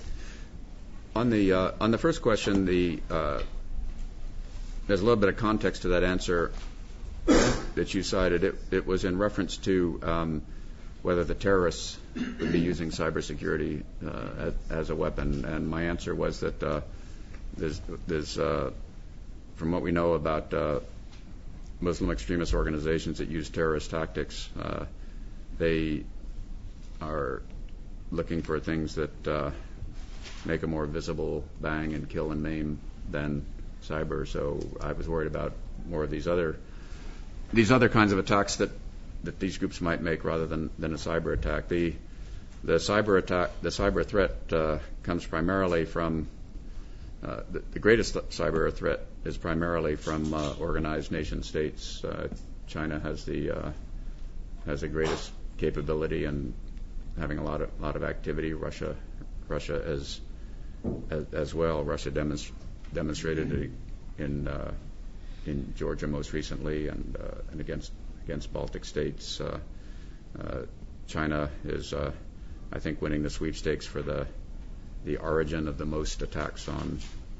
On the uh, on the first question, the uh, there's a little bit of context to that answer that you cited. It, it was in reference to um, whether the terrorists would be using cybersecurity uh, as, as a weapon, and my answer was that uh, there's, there's uh, from what we know about uh, Muslim extremist organizations that use terrorist tactics, uh, they are looking for things that uh, make a more visible bang and kill and maim than cyber. So I was worried about more of these other these other kinds of attacks that, that these groups might make rather than, than a cyber attack. The the cyber attack the cyber threat uh, comes primarily from uh, the, the greatest cyber threat is primarily from uh, organized nation states. Uh, China has the uh, has the greatest capability and having a lot of lot of activity. Russia Russia as as, as well. Russia demonst- demonstrated it in uh, in Georgia most recently, and uh, and against against Baltic states. Uh, uh, China is, uh, I think, winning the sweepstakes for the the origin of the most attacks on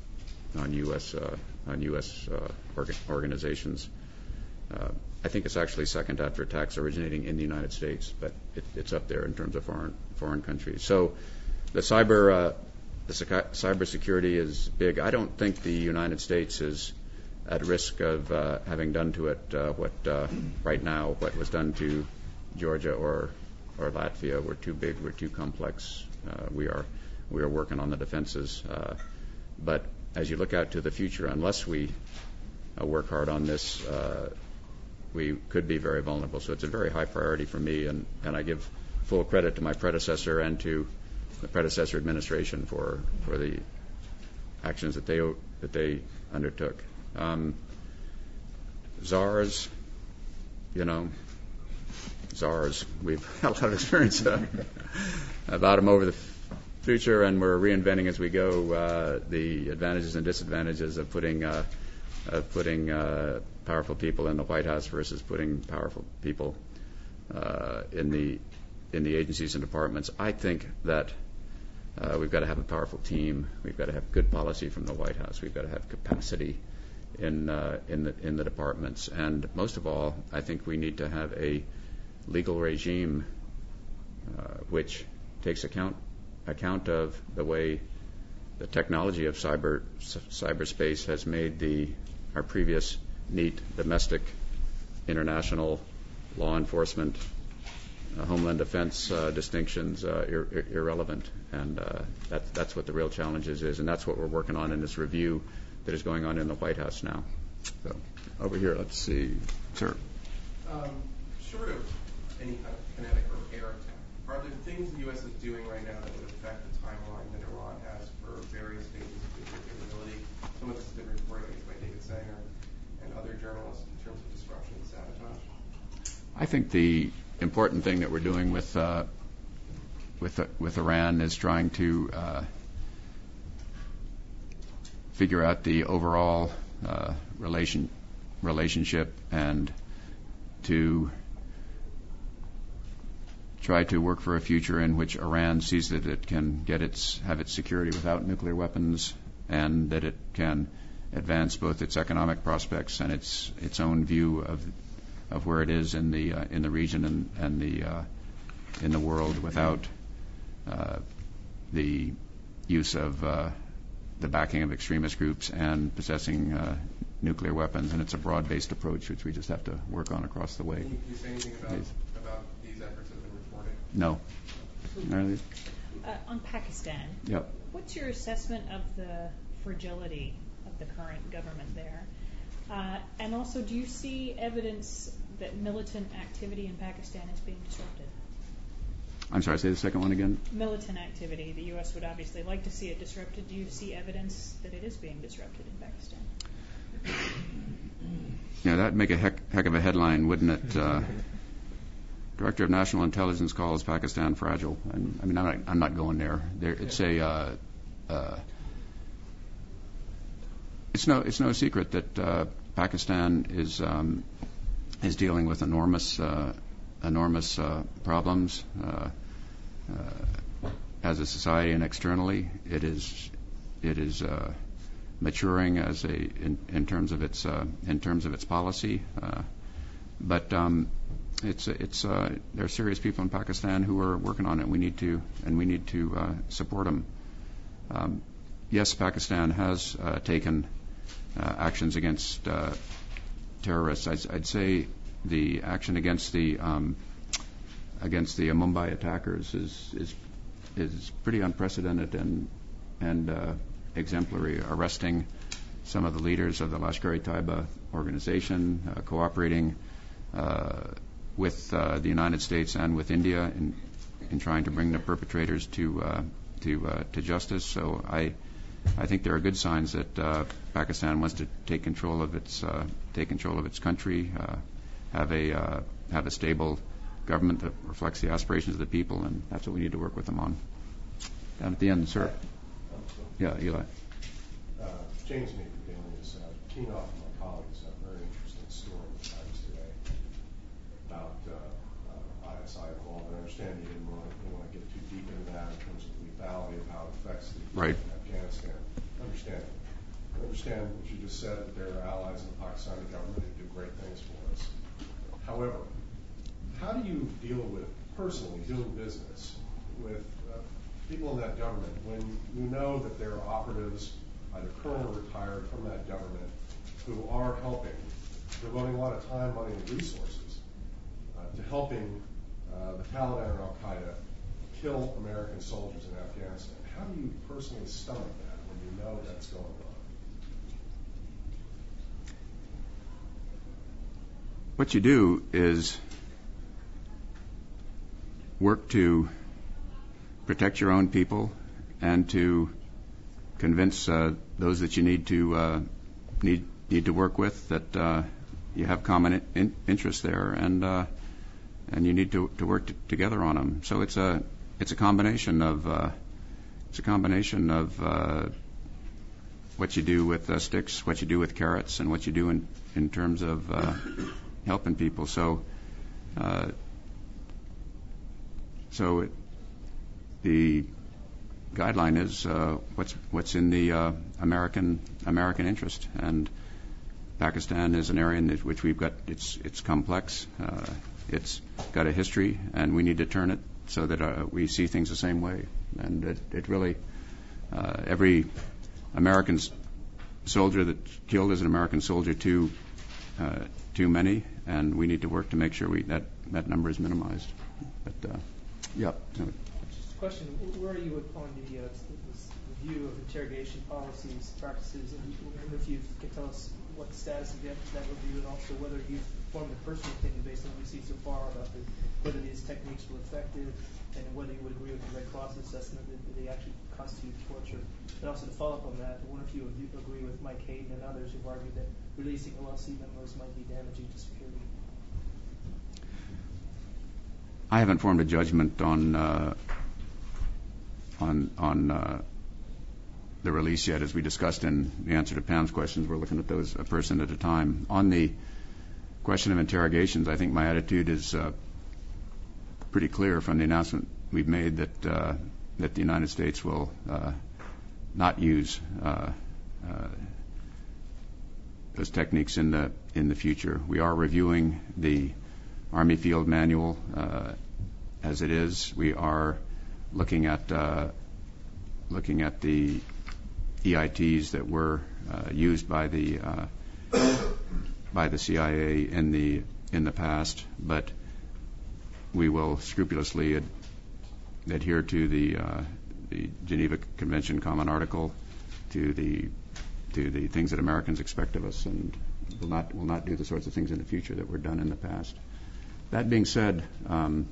on U S uh, on U S uh, orga- organizations. Uh, I think it's actually second after attacks originating in the United States, but it, it's up there in terms of foreign foreign countries. So the cyber uh, the cybersecurity is big. I don't think the United States is at risk of uh, having done to it uh, what uh, right now what was done to Georgia or or Latvia. We're too big. We're too complex. Uh, we are we are working on the defenses. Uh, but as you look out to the future, unless we uh, work hard on this, uh, we could be very vulnerable. So it's a very high priority for me, and, and I give full credit to my predecessor and to the predecessor administration for, for the actions that they that they undertook. Um, czars, you know, czars. We've had a lot of experience uh, about them over the future, and we're reinventing as we go uh, the advantages and disadvantages of putting uh, of putting uh, powerful people in the White House versus putting powerful people uh, in the in the agencies and departments. I think that uh, we've got to have a powerful team. We've got to have good policy from the White House. We've got to have capacity in uh, in the in the departments. And most of all, I think we need to have a legal regime uh, which takes account account of the way the technology of cyber cyberspace has made the our previous neat domestic international law enforcement uh, homeland defense uh, distinctions uh, ir- ir- irrelevant, and uh, that's that's what the real challenge is, is, and that's what we're working on in this review that is going on in the White House now. So over here, let's see, sir. Um, short of any kind of kinetic or air attack, are there things the U S is doing right now that would affect the timeline that Iran has for various stages of nuclear capability? Some of this has been reported, I guess, by David Sanger and other journalists in terms of disruption and sabotage. I think the important thing that we're doing with uh, with uh, with Iran is trying to uh, figure out the overall uh, relation relationship and to try to work for a future in which Iran sees that it can get its have its security without nuclear weapons, and that it can advance both its economic prospects and its its own view of of where it is in the uh, in the region and, and the uh, in the world without uh, the use of uh, the backing of extremist groups and possessing uh, nuclear weapons. And it's a broad-based approach which we just have to work on across the way. Can you say anything about, about these efforts that have been reported? No. No. Uh, on Pakistan, yep. What's your assessment of the fragility of the current government there? Uh, and also, do you see evidence that militant activity in Pakistan is being disrupted? I'm sorry, say the second one again. Militant activity. The U S would obviously like to see it disrupted. Do you see evidence that it is being disrupted in Pakistan? Yeah, that'd make a heck, heck of a headline, wouldn't it? Uh, Director of National Intelligence calls Pakistan fragile. And, I mean, I'm not, I'm not going there. there it's a... Uh, uh, It's no it's no secret that uh, Pakistan is um, is dealing with enormous uh, enormous uh, problems uh, uh, as a society and externally. It is it is uh, maturing as a in, in terms of its uh, in terms of its policy, uh, but um, it's it's uh, there are serious people in Pakistan who are working on it. We need to and we need to uh, support them. Um, yes, Pakistan has uh, taken Uh, actions against uh, terrorists. I'd, I'd say the action against the um, against the uh, Mumbai attackers is is is pretty unprecedented and and uh, exemplary. Arresting some of the leaders of the Lashkar-e-Taiba organization, uh, cooperating uh, with uh, the United States and with India in in trying to bring the perpetrators to uh, to uh, to justice. So I. I think there are good signs that uh, Pakistan wants to take control of its uh, take control of its country, uh, have a uh, have a stable government that reflects the aspirations of the people, and that's what we need to work with them on. Down at the end, sir. Yeah, Eli. Uh, James Meeker, Daily News. Uh, keen off of my colleagues, a very interesting story in the Times today about uh, uh, I S I involvement. I understand you didn't want to, you want to get too deep into that in terms of the lethality of how it affects the right. Afghanistan. Understand. I understand what you just said, that there are allies in the Pakistani government who do great things for us. However, how do you deal with, personally, doing business with uh, people in that government when you know that there are operatives, either current or retired, from that government who are helping, devoting a lot of time, money, and resources uh, to helping uh, the Taliban or Al-Qaeda kill American soldiers in Afghanistan? How do you personally stomach that when you know that's going on? What you do is work to protect your own people and to convince uh, those that you need to uh, need need to work with that uh, you have common in- interests there, and uh, and you need to to work t- together on them. So it's a it's a combination of uh, it's a combination of uh, what you do with uh, sticks, what you do with carrots, and what you do in in terms of uh, helping people. So. Uh, So it, the guideline is uh, what's what's in the uh, American American interest, and Pakistan is an area in which we've got, it's, it's complex, uh, it's got a history, and we need to turn it so that uh, we see things the same way. And it, it really, uh, every American soldier that's killed is an American soldier too, uh, too many, and we need to work to make sure we, that, that number is minimized. But, uh, yeah. Just a question, where are you on the, uh, the view of interrogation policies, practices, and if you can tell us what the status of the that review, and also whether you've formed a personal opinion based on what we've seen so far about the, whether these techniques were effective, and whether you would agree with the Red Cross assessment that they actually constitute torture. And also to follow up on that, I wonder if you would agree with Mike Hayden and others who've argued that releasing O L C members might be damaging to security. I haven't formed a judgment on uh, on on uh, the release yet. As we discussed in the answer to Pam's questions, we're looking at those a person at a time. On the question of interrogations, I think my attitude is uh, pretty clear from the announcement we've made that uh, that the United States will uh, not use uh, uh, those techniques in the in the future. We are reviewing the Army Field Manual uh, as it is. We are looking at uh, looking at the E I Ts that were uh, used by the uh, by the C I A in the in the past, but we will scrupulously ad- adhere to the uh, the Geneva Convention Common Article, to the to the things that Americans expect of us, and will not will not do the sorts of things in the future that were done in the past. That being said, um,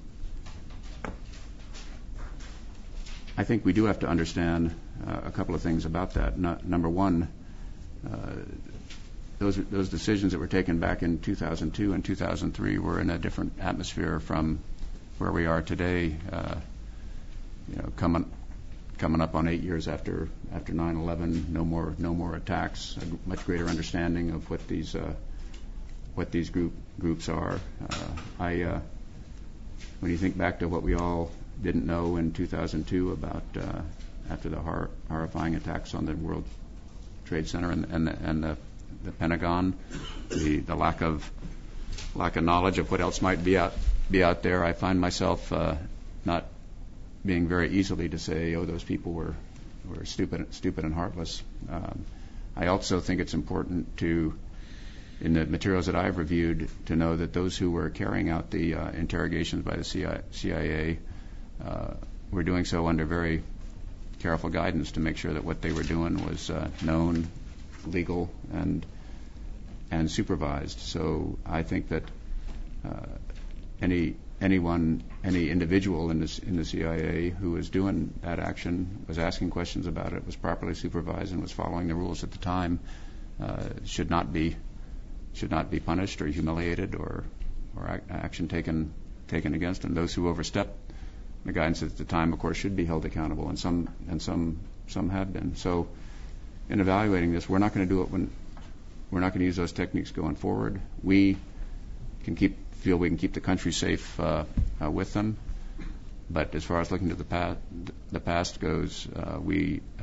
I think we do have to understand uh, a couple of things about that. No, number one, uh, those those decisions that were taken back in two thousand two and two thousand three were in a different atmosphere from where we are today. Uh, you know, coming coming up on eight years after after nine eleven, no more no more attacks, a much greater understanding of what these uh, what these group groups are. Uh, I uh, when you think back to what we all didn't know in two thousand two about uh, after the hor- horrifying attacks on the World Trade Center and, and, the, and the, the Pentagon, the, the lack of lack of knowledge of what else might be out be out there, I find myself uh, not being very easily to say, oh, those people were were stupid stupid and heartless. Um, I also think it's important to, in the materials that I've reviewed, to know that those who were carrying out the uh, interrogations by the C I A uh, were doing so under very careful guidance to make sure that what they were doing was uh, known, legal, and and supervised. So I think that uh, any anyone, any individual in this in the C I A who was doing that action, was asking questions about it, was properly supervised, and was following the rules at the time, uh, should not be should not be punished or humiliated or or ac- action taken taken against them. Those who overstep the guidance at the time, of course, should be held accountable, and some and some some have been. So, in evaluating this, we're not going to do it when we're not going to use those techniques going forward. We can keep feel we can keep the country safe uh, uh, with them, but as far as looking to the past, the past goes, uh, we uh,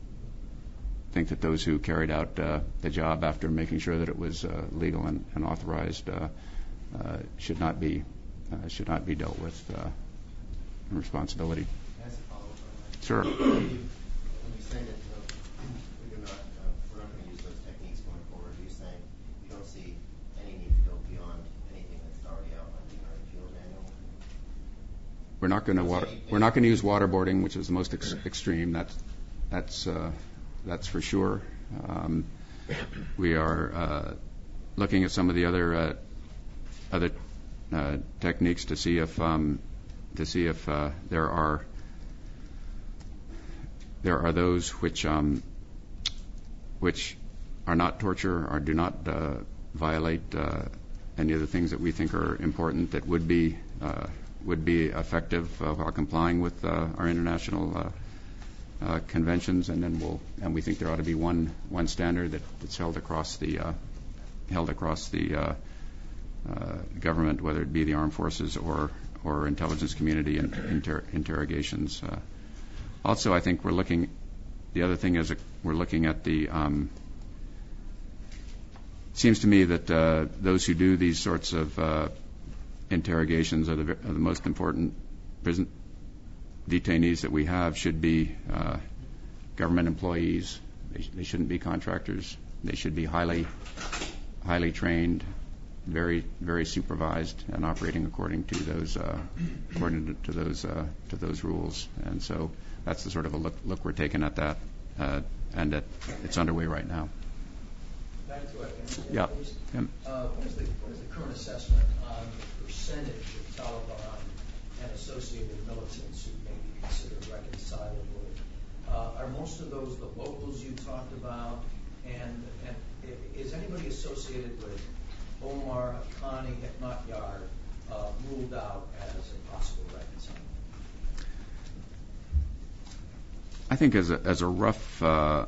think that those who carried out uh, the job after making sure that it was uh, legal and, and authorized uh, uh, should not be uh, should not be dealt with uh, in responsibility. As a follow-up on that. Sure. When you say that uh, we do not, uh, we're not going to use those techniques going forward, are you saying you don't see any need to go beyond anything that's already outlined in our field manual? We're not going to water, we're not going to use waterboarding, which is the most ex- extreme. That's that's uh, that's for sure. Um, we are uh, looking at some of the other uh, other uh, techniques to see if um, to see if uh, there are there are those which um, which are not torture or do not uh, violate uh, any of the things that we think are important that would be uh, would be effective uh, while complying with uh, our international uh, uh, conventions, and then we'll and we think there ought to be one one standard that, that's held across the uh, held across the uh, uh, government, whether it be the armed forces or or intelligence community and inter- interrogations. Uh, also, I think we're looking. The other thing is a, we're looking at the um, seems to me that uh, those who do these sorts of uh, interrogations are the, are the most important prison detainees that we have should be uh, government employees. They, sh- they shouldn't be contractors. They should be highly, highly trained, very, very supervised, and operating according to those, uh, according to, to those, uh, to those rules. And so that's the sort of a look, look we're taking at that, uh, and that it's underway right now. Back to Afghanistan. Yeah. yeah. Uh, what is the what is the current assessment on the percentage of Taliban and associated militants who may be considered reconcilable? Uh, are most of those the locals you talked about? And, and is anybody associated with Omar Haqqani, if not Yard, uh, ruled out as a possible reconciler? I think as a, as a rough uh,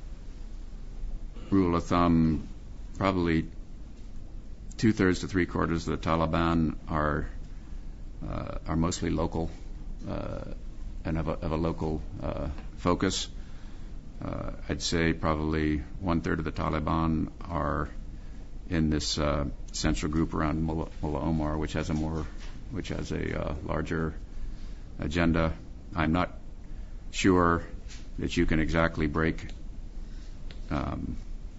rule of thumb, probably two-thirds to three-quarters of the Taliban are uh, are mostly local uh, and have a, have a local uh, focus. Uh, I'd say probably one-third of the Taliban are in this uh, central group around Mullah, Mullah Omar, which has a more, which has a uh, larger agenda. I'm not sure that you can exactly break um,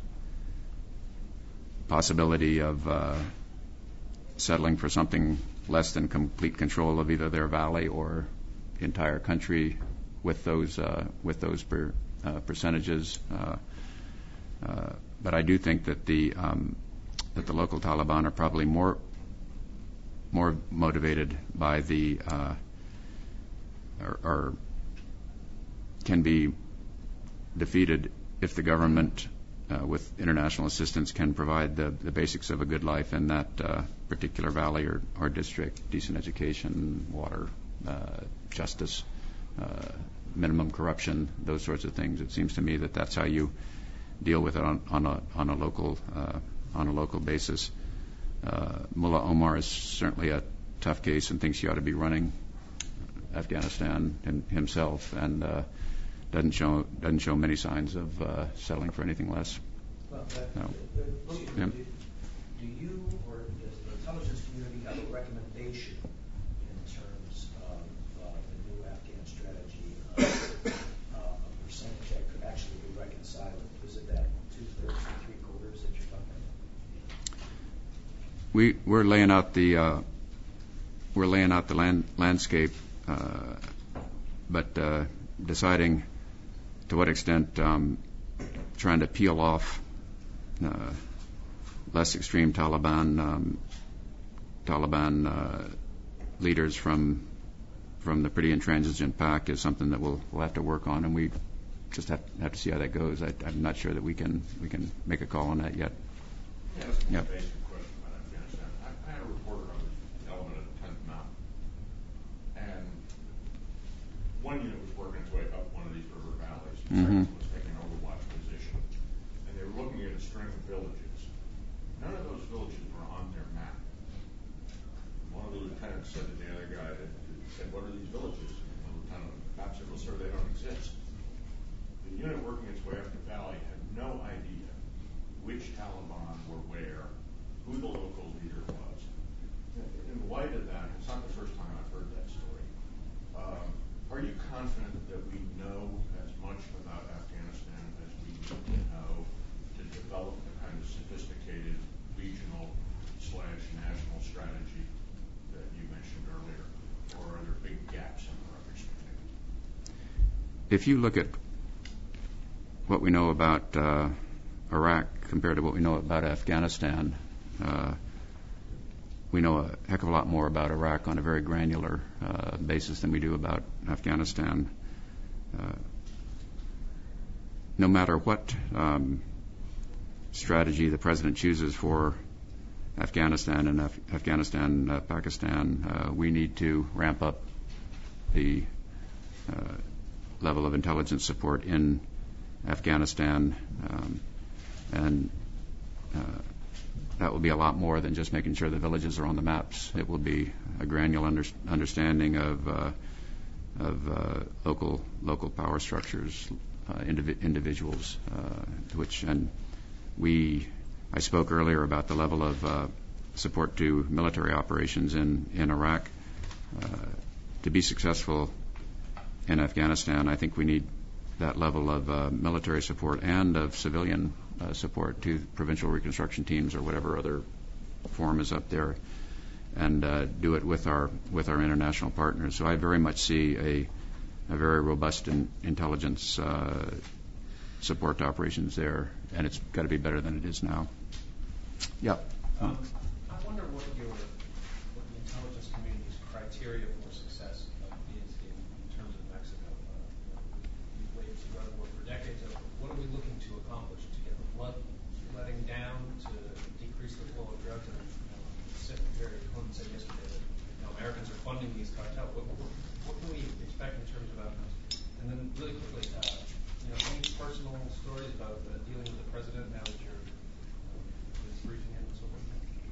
possibility of uh, settling for something less than complete control of either their valley or the entire country with those uh, with those per, uh, percentages. Uh, uh, but I do think that the um, that the local Taliban are probably more more motivated by the uh, or, or can be defeated if the government, uh, with international assistance, can provide the, the basics of a good life in that uh, particular valley or, or district: decent education, water, uh, justice, uh, minimum corruption, those sorts of things. It seems to me that that's how you deal with it on, on a on a local uh, on a local basis. Uh, Mullah Omar is certainly a tough case and thinks he ought to be running Afghanistan him, himself, and uh, doesn't show doesn't show many signs of uh, settling for anything less. Well, that, no. the, the, the, yeah. do, do you or does the intelligence community have a recommendation in terms of uh, the new Afghan strategy of uh, a percentage that could actually be reconciled? Is it that two-thirds or three-quarters that you're talking about? We we're laying out the uh, we're laying out the land, landscape, uh, but uh, deciding to what extent um, trying to peel off uh, less extreme Taliban um, Taliban uh, leaders from from the pretty intransigent pack is something that we'll we'll have to work on, and we just have, have to see how that goes. I, I'm not sure that we can we can make a call on that yet. Yeah, that's a yep. basic question about Afghanistan. I, I had a reporter on the element of the tenth Mountain, and one unit was working its way up one of these river valleys. The Mm-hmm. second was taking an overwatch position, and they were looking at a string of villages. None of those villages were on their map. One of the lieutenants said to the other guy that said, "What are these villages?" And the lieutenant on the map said, "Well, sir, they don't exist." The unit working its way up the valley had no idea which Taliban were where, who the local leader was. In light of that, it's not the first time I've heard that story. Um, are you confident that we know as much about Afghanistan as we need to know to develop the kind of sophisticated regional slash national strategy that you mentioned earlier, or are there big gaps in our understanding? If you look at what we know about uh, Iraq compared to what we know about Afghanistan, uh, we know a heck of a lot more about Iraq on a very granular uh, basis than we do about Afghanistan. Uh, no matter what um, strategy the president chooses for Afghanistan and Af- Afghanistan, uh, Pakistan, uh, we need to ramp up the uh, level of intelligence support in Afghanistan, um, and uh, that will be a lot more than just making sure the villages are on the maps. It will be a granular under, understanding of uh, of uh, local local power structures, uh, indiv- individuals, uh, which and we I spoke earlier about the level of uh, support to military operations in, in Iraq. Uh, to be successful in Afghanistan, I think we need that level of uh, military support and of civilian uh, support to provincial reconstruction teams or whatever other form is up there, and uh, do it with our with our international partners. So I very much see a a very robust in, intelligence uh, support to operations there, and it's got to be better than it is now. Yeah. Um, I wonder what your what the intelligence community's criteria for success uh, is in, in terms of Mexico. Uh, we've waged drug war for decades. Uh, what are we looking to accomplish? To get the blood letting down, to decrease the flow of drugs? And you know, Secretary Clinton said yesterday that you know, Americans are funding these cartels. What, what, what can we expect in terms of outcomes? And then, really quickly, uh, you know, any personal stories about uh, dealing with the president now that you're uh, briefing him and so forth?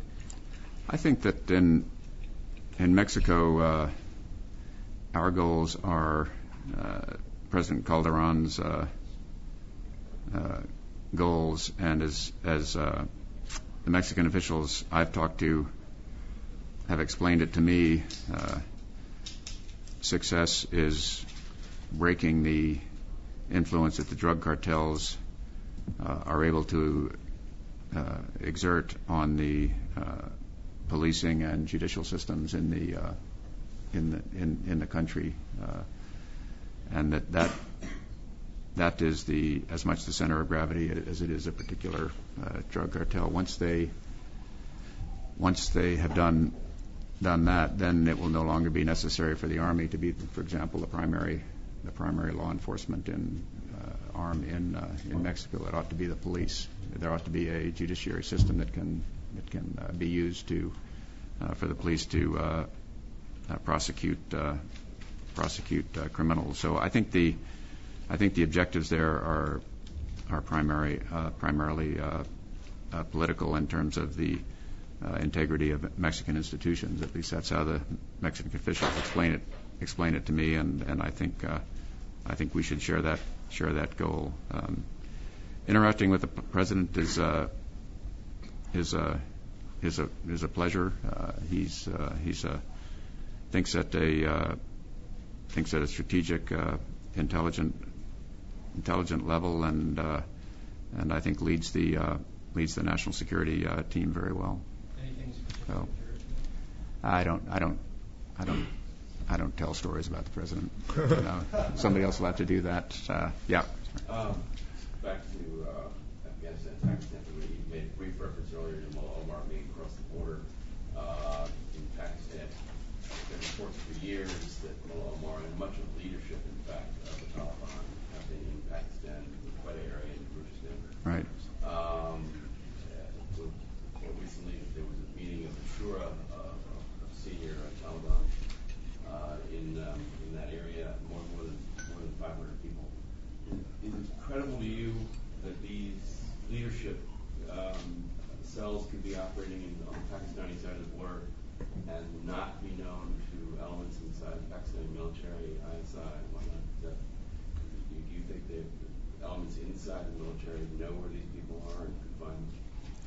I think that in in Mexico, uh, our goals are uh, President Calderon's uh, uh, goals, and as as uh, the Mexican officials I've talked to have explained it to me, uh, success is breaking the influence that the drug cartels uh, are able to uh, exert on the uh, policing and judicial systems in the uh, in the in, in the country, uh, and that that that is the as much the center of gravity as it is a particular uh, drug cartel. Once they once they have done done that, then it will no longer be necessary for the army to be, for example, the primary the primary law enforcement in uh, arm in uh, in Mexico. It ought to be the police. There ought to be a judiciary system that can that can uh, be used to uh, for the police to uh, uh, prosecute uh, prosecute uh, criminals. So I think the I think the objectives there are are primary uh, primarily uh, uh, political in terms of the uh, integrity of Mexican institutions. At least that's how the Mexican officials explain it explain it to me, and and I think uh, I think we should share that share that goal. Um, interacting with the president is uh, is a is a is a pleasure. Uh, he's uh, he's a thinks at a uh, thinks at a strategic, uh, intelligent intelligent level, and uh, and I think leads the uh, leads the national security uh, team very well. Anything so I don't I don't I don't. I don't tell stories about the president. You know, somebody else will have to do that. Uh, yeah. Um, back to uh, Afghanistan, Pakistan. You made a brief reference earlier to Mullah Omar being across the border uh, in Pakistan. There have been reports for years that Mullah Omar and much of the leadership, in fact, of the Taliban have been in Pakistan, the Quetta area in Balochistan. Right. Um, so, well, recently there was a meeting of the Shura uh, of senior uh, Taliban. Uh, in um, in that area, more, more than more than five hundred people. Is it credible to you that these leadership um, cells could be operating in, on the Pakistani side of the border and not be known to elements inside the Pakistani military, I S I, and whatnot? That, do, do you think that elements inside the military know where these people are and could find them?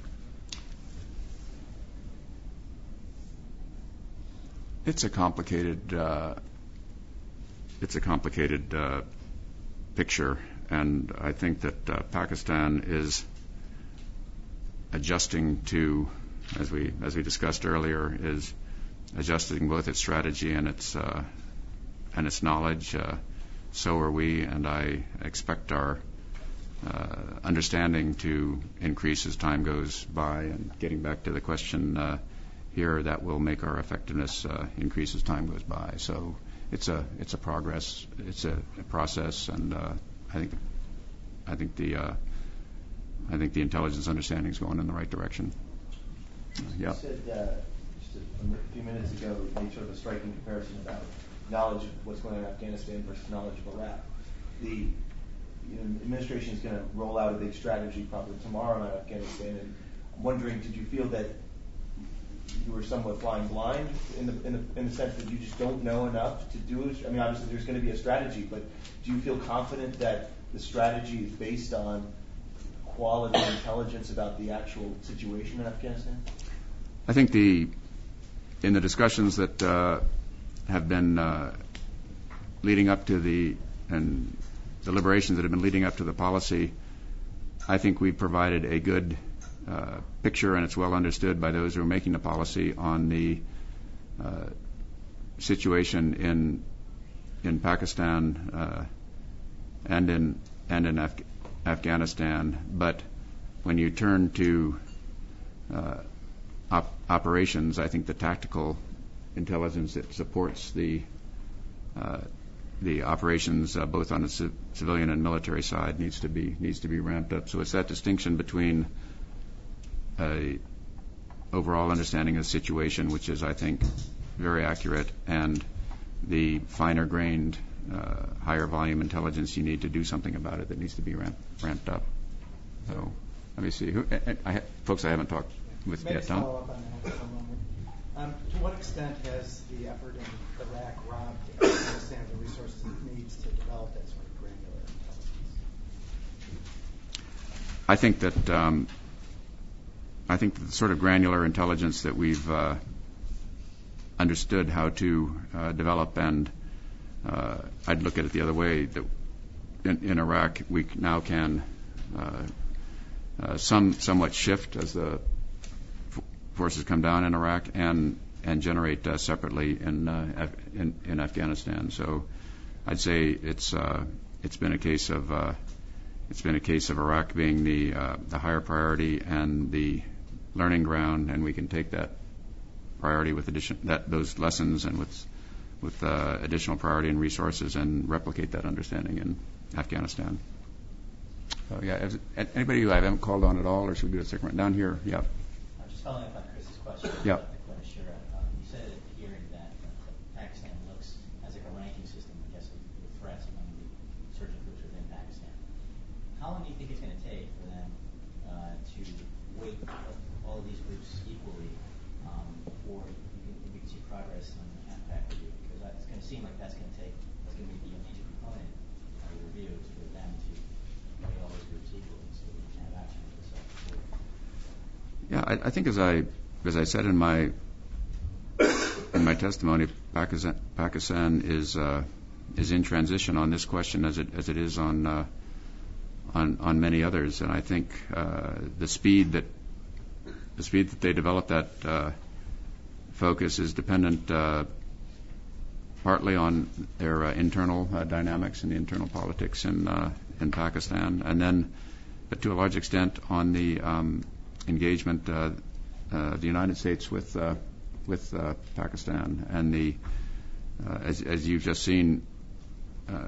It's a complicated, uh, it's a complicated uh, picture, and I think that uh, Pakistan is adjusting to, as we as we discussed earlier, is adjusting both its strategy and its uh, and its knowledge. Uh, so are we, and I expect our uh, understanding to increase as time goes by. And getting back to the question. Uh, Here, that will make our effectiveness uh, increase as time goes by. So it's a it's a progress, it's a, a process, and uh, I think I think the uh, I think the intelligence understanding is going in the right direction. Uh, yeah. You said uh, just a, a few minutes ago, you made sort of a striking comparison about knowledge of what's going on in Afghanistan versus knowledge of Iraq. The you know, administration is going to roll out a big strategy probably tomorrow on Afghanistan, and I'm wondering, did you feel that you were somewhat flying blind in the, in the in the sense that you just don't know enough to do it? I mean, obviously there's going to be a strategy, but do you feel confident that the strategy is based on quality intelligence about the actual situation in Afghanistan? I think the in the discussions that uh, have been uh, leading up to the and deliberations that have been leading up to the policy, I think we provided a good uh, picture, and it's well understood by those who are making the policy on the uh, situation in in Pakistan uh, and in and in Af- Afghanistan. But when you turn to uh, op- operations, I think the tactical intelligence that supports the uh, the operations, uh, both on the c- civilian and military side, needs to be needs to be ramped up. So it's that distinction between a overall understanding of the situation, which is, I think, very accurate, and the finer-grained, uh, higher-volume intelligence you need to do something about it that needs to be ramp, ramped up. So let me see. Who, I, I, folks I haven't talked with Maybe yet. Tom? follow up on that for a moment. Um, to what extent has the effort in Iraq robbed Afghanistan of the resources it needs to develop that sort of granular intelligence? I think that um, I think that the sort of granular intelligence that we've uh, understood how to uh, develop, and uh, I'd look at it the other way, that in, in Iraq we now can uh, uh, some somewhat shift as the f- forces come down in Iraq and and generate uh, separately in, uh, Af- in in Afghanistan. So I'd say it's uh, it's been a case of uh, it's been a case of Iraq being the uh, the higher priority and the learning ground, and we can take that priority with addition that those lessons and with with uh, additional priority and resources and replicate that understanding in Afghanistan. So yeah, is, anybody who I haven't called on at all, or should we do a second round down here? Yeah. I'm just following up on Chris's question. Yeah. About the Queen Ashura. Um, you said at the hearing that uh, Pakistan looks as like a ranking system, I guess, of the threats among the insurgent groups within Pakistan. How long do you think it's going to take for them uh, to weight all of these groups equally um, before you can, we can see progress on the AFPAC review? Because it's going to seem like that's going to take, that's going to be a major component of the review is for them to weight all those groups equally so we can have action for the self-report. Yeah, I, I think as I as I said in my in my testimony, Pakistan, Pakistan is uh, is in transition on this question as it as it is on uh, on on many others, and I think uh, the speed that the speed that they develop that uh, focus is dependent uh, partly on their uh, internal uh, dynamics and the internal politics in uh, in Pakistan, and then, but to a large extent, on the um, engagement uh, uh, the United States with uh, with uh, Pakistan, and the uh, as as you've just seen uh,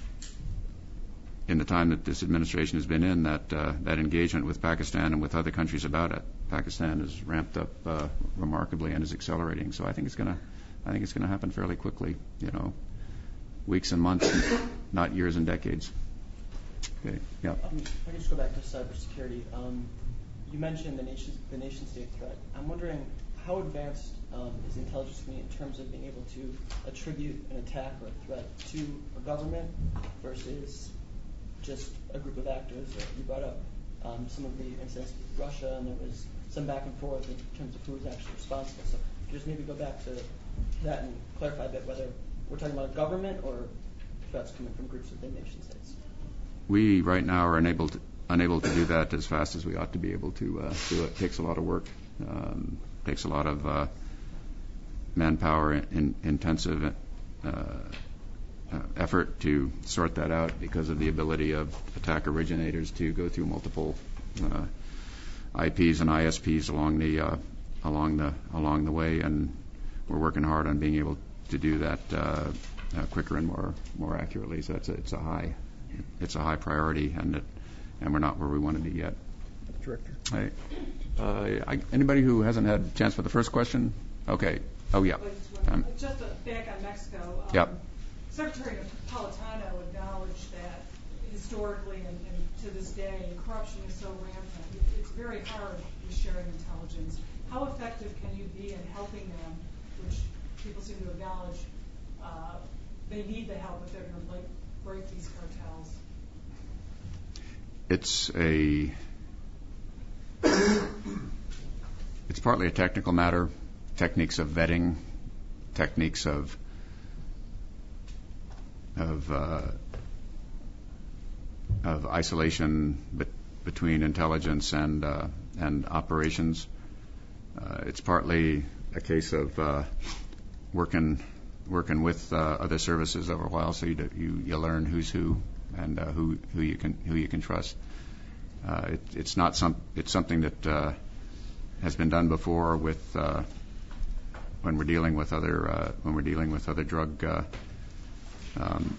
in the time that this administration has been in, that uh, that engagement with Pakistan and with other countries about it, Pakistan has ramped up uh, remarkably and is accelerating. So I think it's going to I think it's going to happen fairly quickly. You know, weeks and months, not years and decades. Okay. Yeah. Um, if I could just go back to cybersecurity. Um, you mentioned the nation, the nation state threat. I'm wondering how advanced um, is the intelligence community in terms of being able to attribute an attack or a threat to a government versus just a group of actors. You brought up um, some of the incidents with Russia, and there was some back and forth in terms of who was actually responsible. So just maybe go back to that and clarify a bit whether we're talking about a government or threats coming from groups within nation states. We right now are unable to, unable to do that as fast as we ought to be able to uh, do it. It takes a lot of work. Um, takes a lot of uh, manpower in, intensive uh, uh, effort to sort that out because of the ability of attack originators to go through multiple uh, I Ps and I S Ps along the uh, along the along the way, and we're working hard on being able to do that uh, uh, quicker and more more accurately. So it's a, it's a high it's a high priority, and it, and we're not where we want to be yet. Director. Hi. Uh, I, anybody who hasn't had a chance for the first question? Okay. Oh, yeah. Um, Just back on Mexico. Um, yep. Secretary Napolitano acknowledged that historically and, and to this day, corruption is so rampant. It's very hard with sharing intelligence. How effective can you be in helping them, which people seem to acknowledge uh, they need the help if they're going to break, break these cartels? It's a it's partly a technical matter, techniques of vetting, techniques of of uh, of isolation be- between intelligence and uh, and operations. Uh, it's partly a case of uh, working working with uh, other services over a while, so you do, you, you learn who's who and uh, who who you can who you can trust. Uh, it, it's not some it's something that uh, has been done before with uh, when we're dealing with other uh, when we're dealing with other drug uh, um,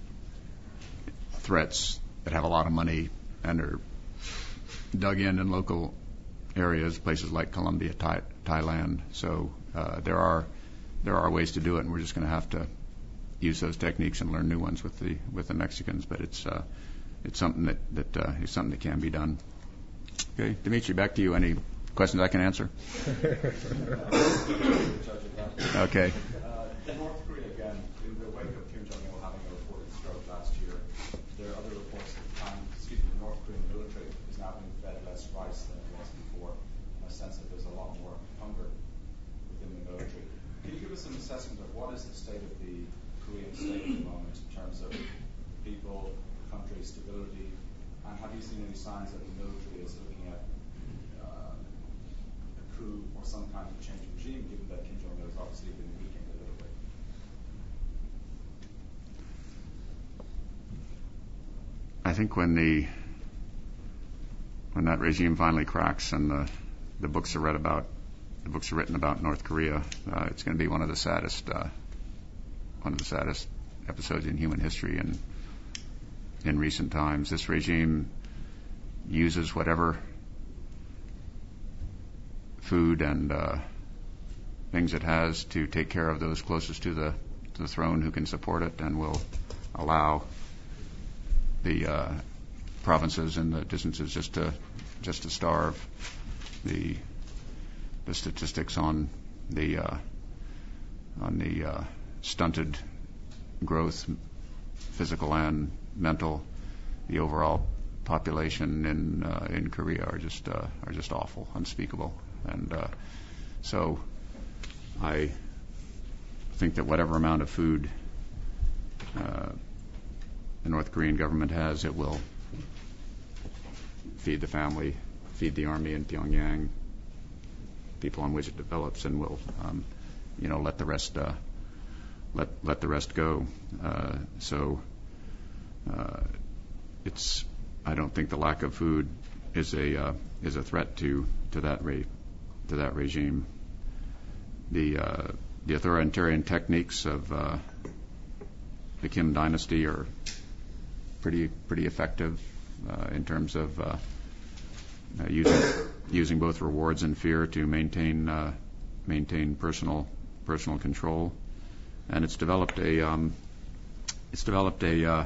threats that have a lot of money and are dug in in local areas, places like Colombia, Thai, Thailand. So uh, there are there are ways to do it, and we're just going to have to use those techniques and learn new ones with the with the Mexicans. But it's uh, it's something that that uh, is something that can be done. Okay, Dimitri, back to you. Any questions I can answer? Okay. Uh, in North Korea, again, in the wake of Kim Jong-il having a reported stroke last year, there are other reports that the, time, excuse me, the North Korean military is now being fed less rice than it was before, in a sense that there's a lot more hunger within the military. Can you give us an assessment of what is the state of the Korean state at the moment in terms of people, country, stability, and have you seen any signs that the military is looking at uh, a coup or some kind of change of regime, given that Kim Jong-il has obviously been weakened a little bit? I think when the when that regime finally cracks and the the books are read about the books are written about North Korea, uh, it's going to be one of the saddest uh, one of the saddest episodes in human history in in recent times. This regime uses whatever food and uh, things it has to take care of those closest to the to the throne who can support it, and will allow the uh, provinces and the distances just to just to starve. The the statistics on the uh, on the uh, stunted growth, physical and mental, the overall population in uh, in Korea are just uh, are just awful, unspeakable, and uh, so I think that whatever amount of food uh, the North Korean government has, it will feed the family, feed the army in Pyongyang, people on which it develops, and will, um, you know, let the rest uh, let let the rest go. Uh, so uh, it's I don't think the lack of food is a uh, is a threat to to that re- to that regime. The uh, the authoritarian techniques of uh, the Kim dynasty are pretty pretty effective uh, in terms of uh, uh, using using both rewards and fear to maintain uh, maintain personal personal control, and it's developed a um, it's developed a uh,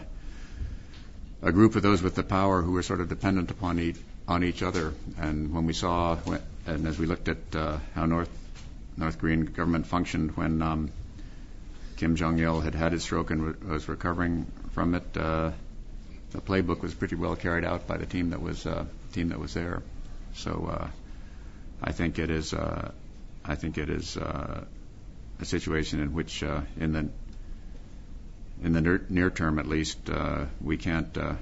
a group of those with the power who are sort of dependent upon each on each other. And when we saw and as we looked at uh, how North North Korean government functioned when um, Kim Jong-il had had his stroke and re- was recovering from it, uh, the playbook was pretty well carried out by the team that was uh, team that was there. So uh, I think it is uh, I think it is uh, a situation in which uh, in the in the near, near term at least uh, we can't uh,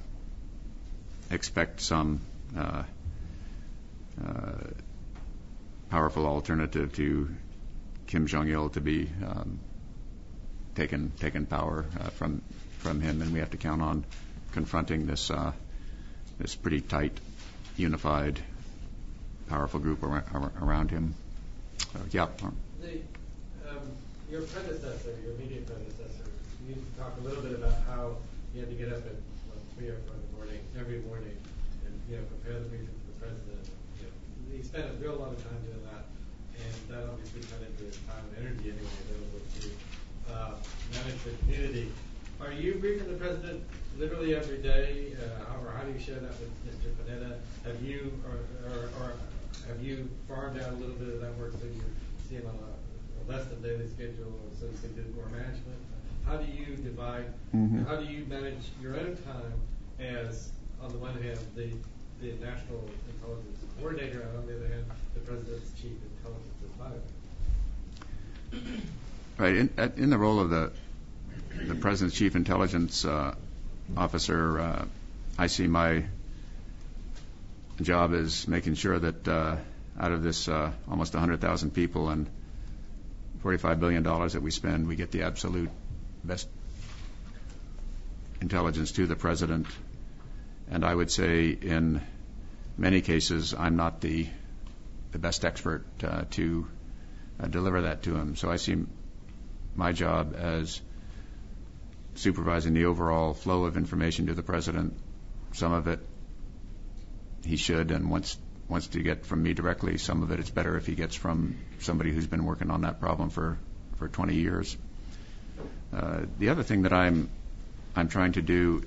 expect some uh, uh, powerful alternative to Kim Jong-il to be um, taken taken power uh, from from him, and we have to count on confronting this uh, this pretty tight, unified, powerful group ar- ar- around him. So, yeah. The, um, your predecessor, your immediate predecessor, used to talk a little bit about how you had to get up at what, three or four in the morning, every morning, and you know prepare the briefing for the president. You know, he spent a real lot of time doing that, and that obviously cut into his time and energy anyway available to uh, manage the community. Are you briefing the president literally every day, uh, or how do you share that with Mister Panetta? Have you, or, or, or have you farmed out a little bit of that work so you see him on a, a less than daily schedule, so you can do more management? How do you divide? Mm-hmm. How do you manage your own time as, on the one hand, the the National Intelligence Coordinator, and on the other hand, the President's Chief Intelligence Advisor. Right. In, in the role of the the President's Chief Intelligence uh, Officer, uh, I see my job as making sure that uh, out of this uh, almost one hundred thousand people and forty-five billion dollars that we spend, we get the absolute best intelligence to the President. And I would say in many cases, I'm not the the best expert uh, to uh, deliver that to him. So I see my job as supervising the overall flow of information to the President. Some of it he should and wants wants to get from me directly. Some of it it's better if he gets from somebody who's been working on that problem for, for twenty years. Uh, the other thing that I'm I'm trying to do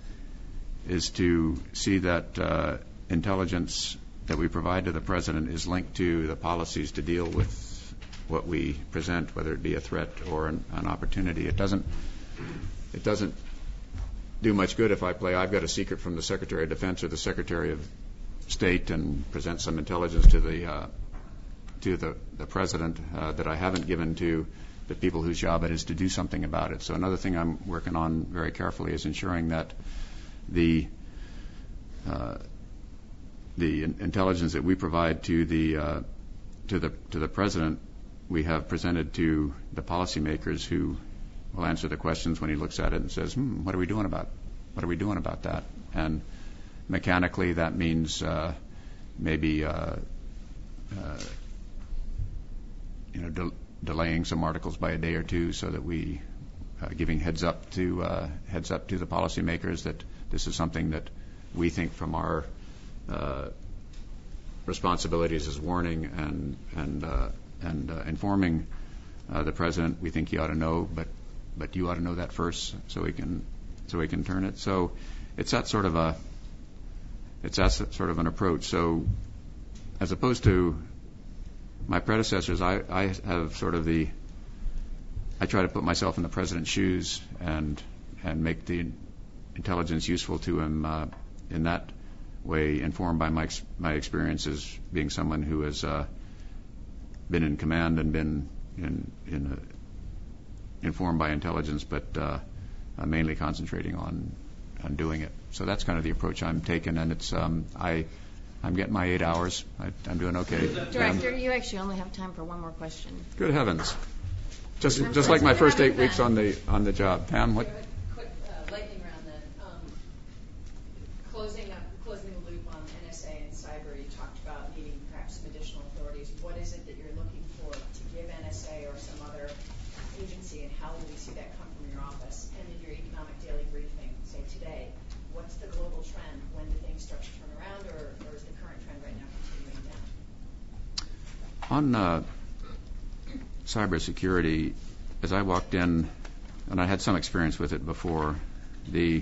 is to see that uh, intelligence that we provide to the President is linked to the policies to deal with what we present, whether it be a threat or an, an opportunity. It doesn't it doesn't do much good if I play I've got a secret from the Secretary of Defense or the Secretary of State and present some intelligence to the uh, to the, the President uh, that I haven't given to the people whose job it is to do something about it. So another thing I'm working on very carefully is ensuring that the uh, the in- intelligence that we provide to the uh, to the to the President we have presented to the policymakers who will answer the questions when he looks at it and says, hmm, what are we doing about what are we doing about that? And mechanically that means uh, maybe uh, uh, you know de- delaying some articles by a day or two so that we uh, giving heads up to uh, heads up to the policymakers that this is something that we think from our uh, responsibilities as warning and and uh, and uh, informing uh, the President. We think he ought to know, but but you ought to know that first, so we can so we can turn it. So it's that sort of a it's that sort of an approach. So as opposed to my predecessors, I, I have sort of the I try to put myself in the President's shoes and and make the intelligence useful to him uh, in that way, informed by my ex- my experiences being someone who has uh, been in command and been in, in a, informed by intelligence, but uh, uh, mainly concentrating on on doing it. So that's kind of the approach I'm taking, and it's um, I I'm getting my eight hours. I, I'm doing okay. Director, um, you actually only have time for one more question. Good heavens! Just just like my first eight weeks on the on the job. Pam, what? Quick uh, lightning round then. Um, closing up, closing the loop on N S A and cyber. You talked about needing perhaps some additional authorities. What is it that you're looking for to give N S A or some other agency, and how will we see that come from your office? And in your economic daily briefing, say today, what's the global trend? When do things start to turn around, or, or is the current trend right now continuing down? On uh, cybersecurity, as I walked in, and I had some experience with it before, the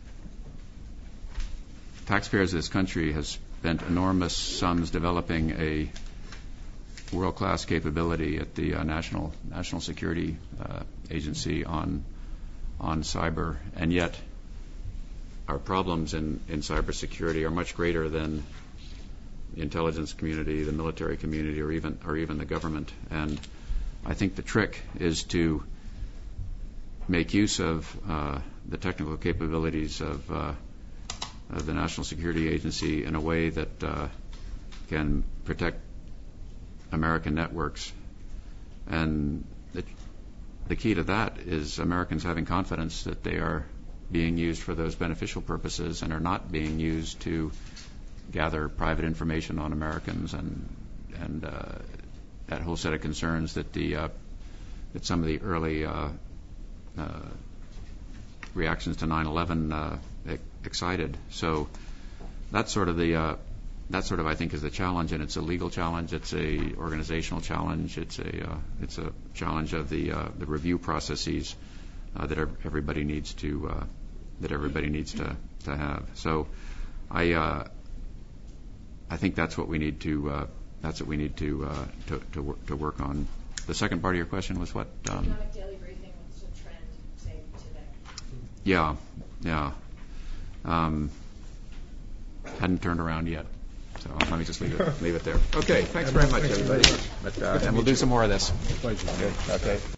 taxpayers of this country has spent enormous sums developing a world-class capability at the uh, National National Security uh, Agency on on cyber, and yet our problems in, in cybersecurity are much greater than the intelligence community, the military community, or even or even the government. And I think the trick is to make use of uh, the technical capabilities of, uh, of the National Security Agency in a way that uh, can protect American networks. And the, the key to that is Americans having confidence that they are being used for those beneficial purposes and are not being used to gather private information on Americans and and uh, that whole set of concerns that the uh, that some of the early uh, uh, reactions to nine eleven uh, excited. So that's sort of the uh, that sort of I think is the challenge, and it's a legal challenge, it's a organizational challenge, it's a uh, it's a challenge of the uh, the review processes uh, that everybody needs to uh, that everybody needs to to have. So I uh, I think that's what we need to uh, that's what we need to uh, to to work, to work on. The second part of your question was what? Um, Economic daily briefing. What's the trend, say, today? Yeah, yeah. Um, hadn't turned around yet. So let me just leave it leave it there. Okay, thanks very much, everybody. But, uh, and we'll do some more of this. Pleasure. Okay.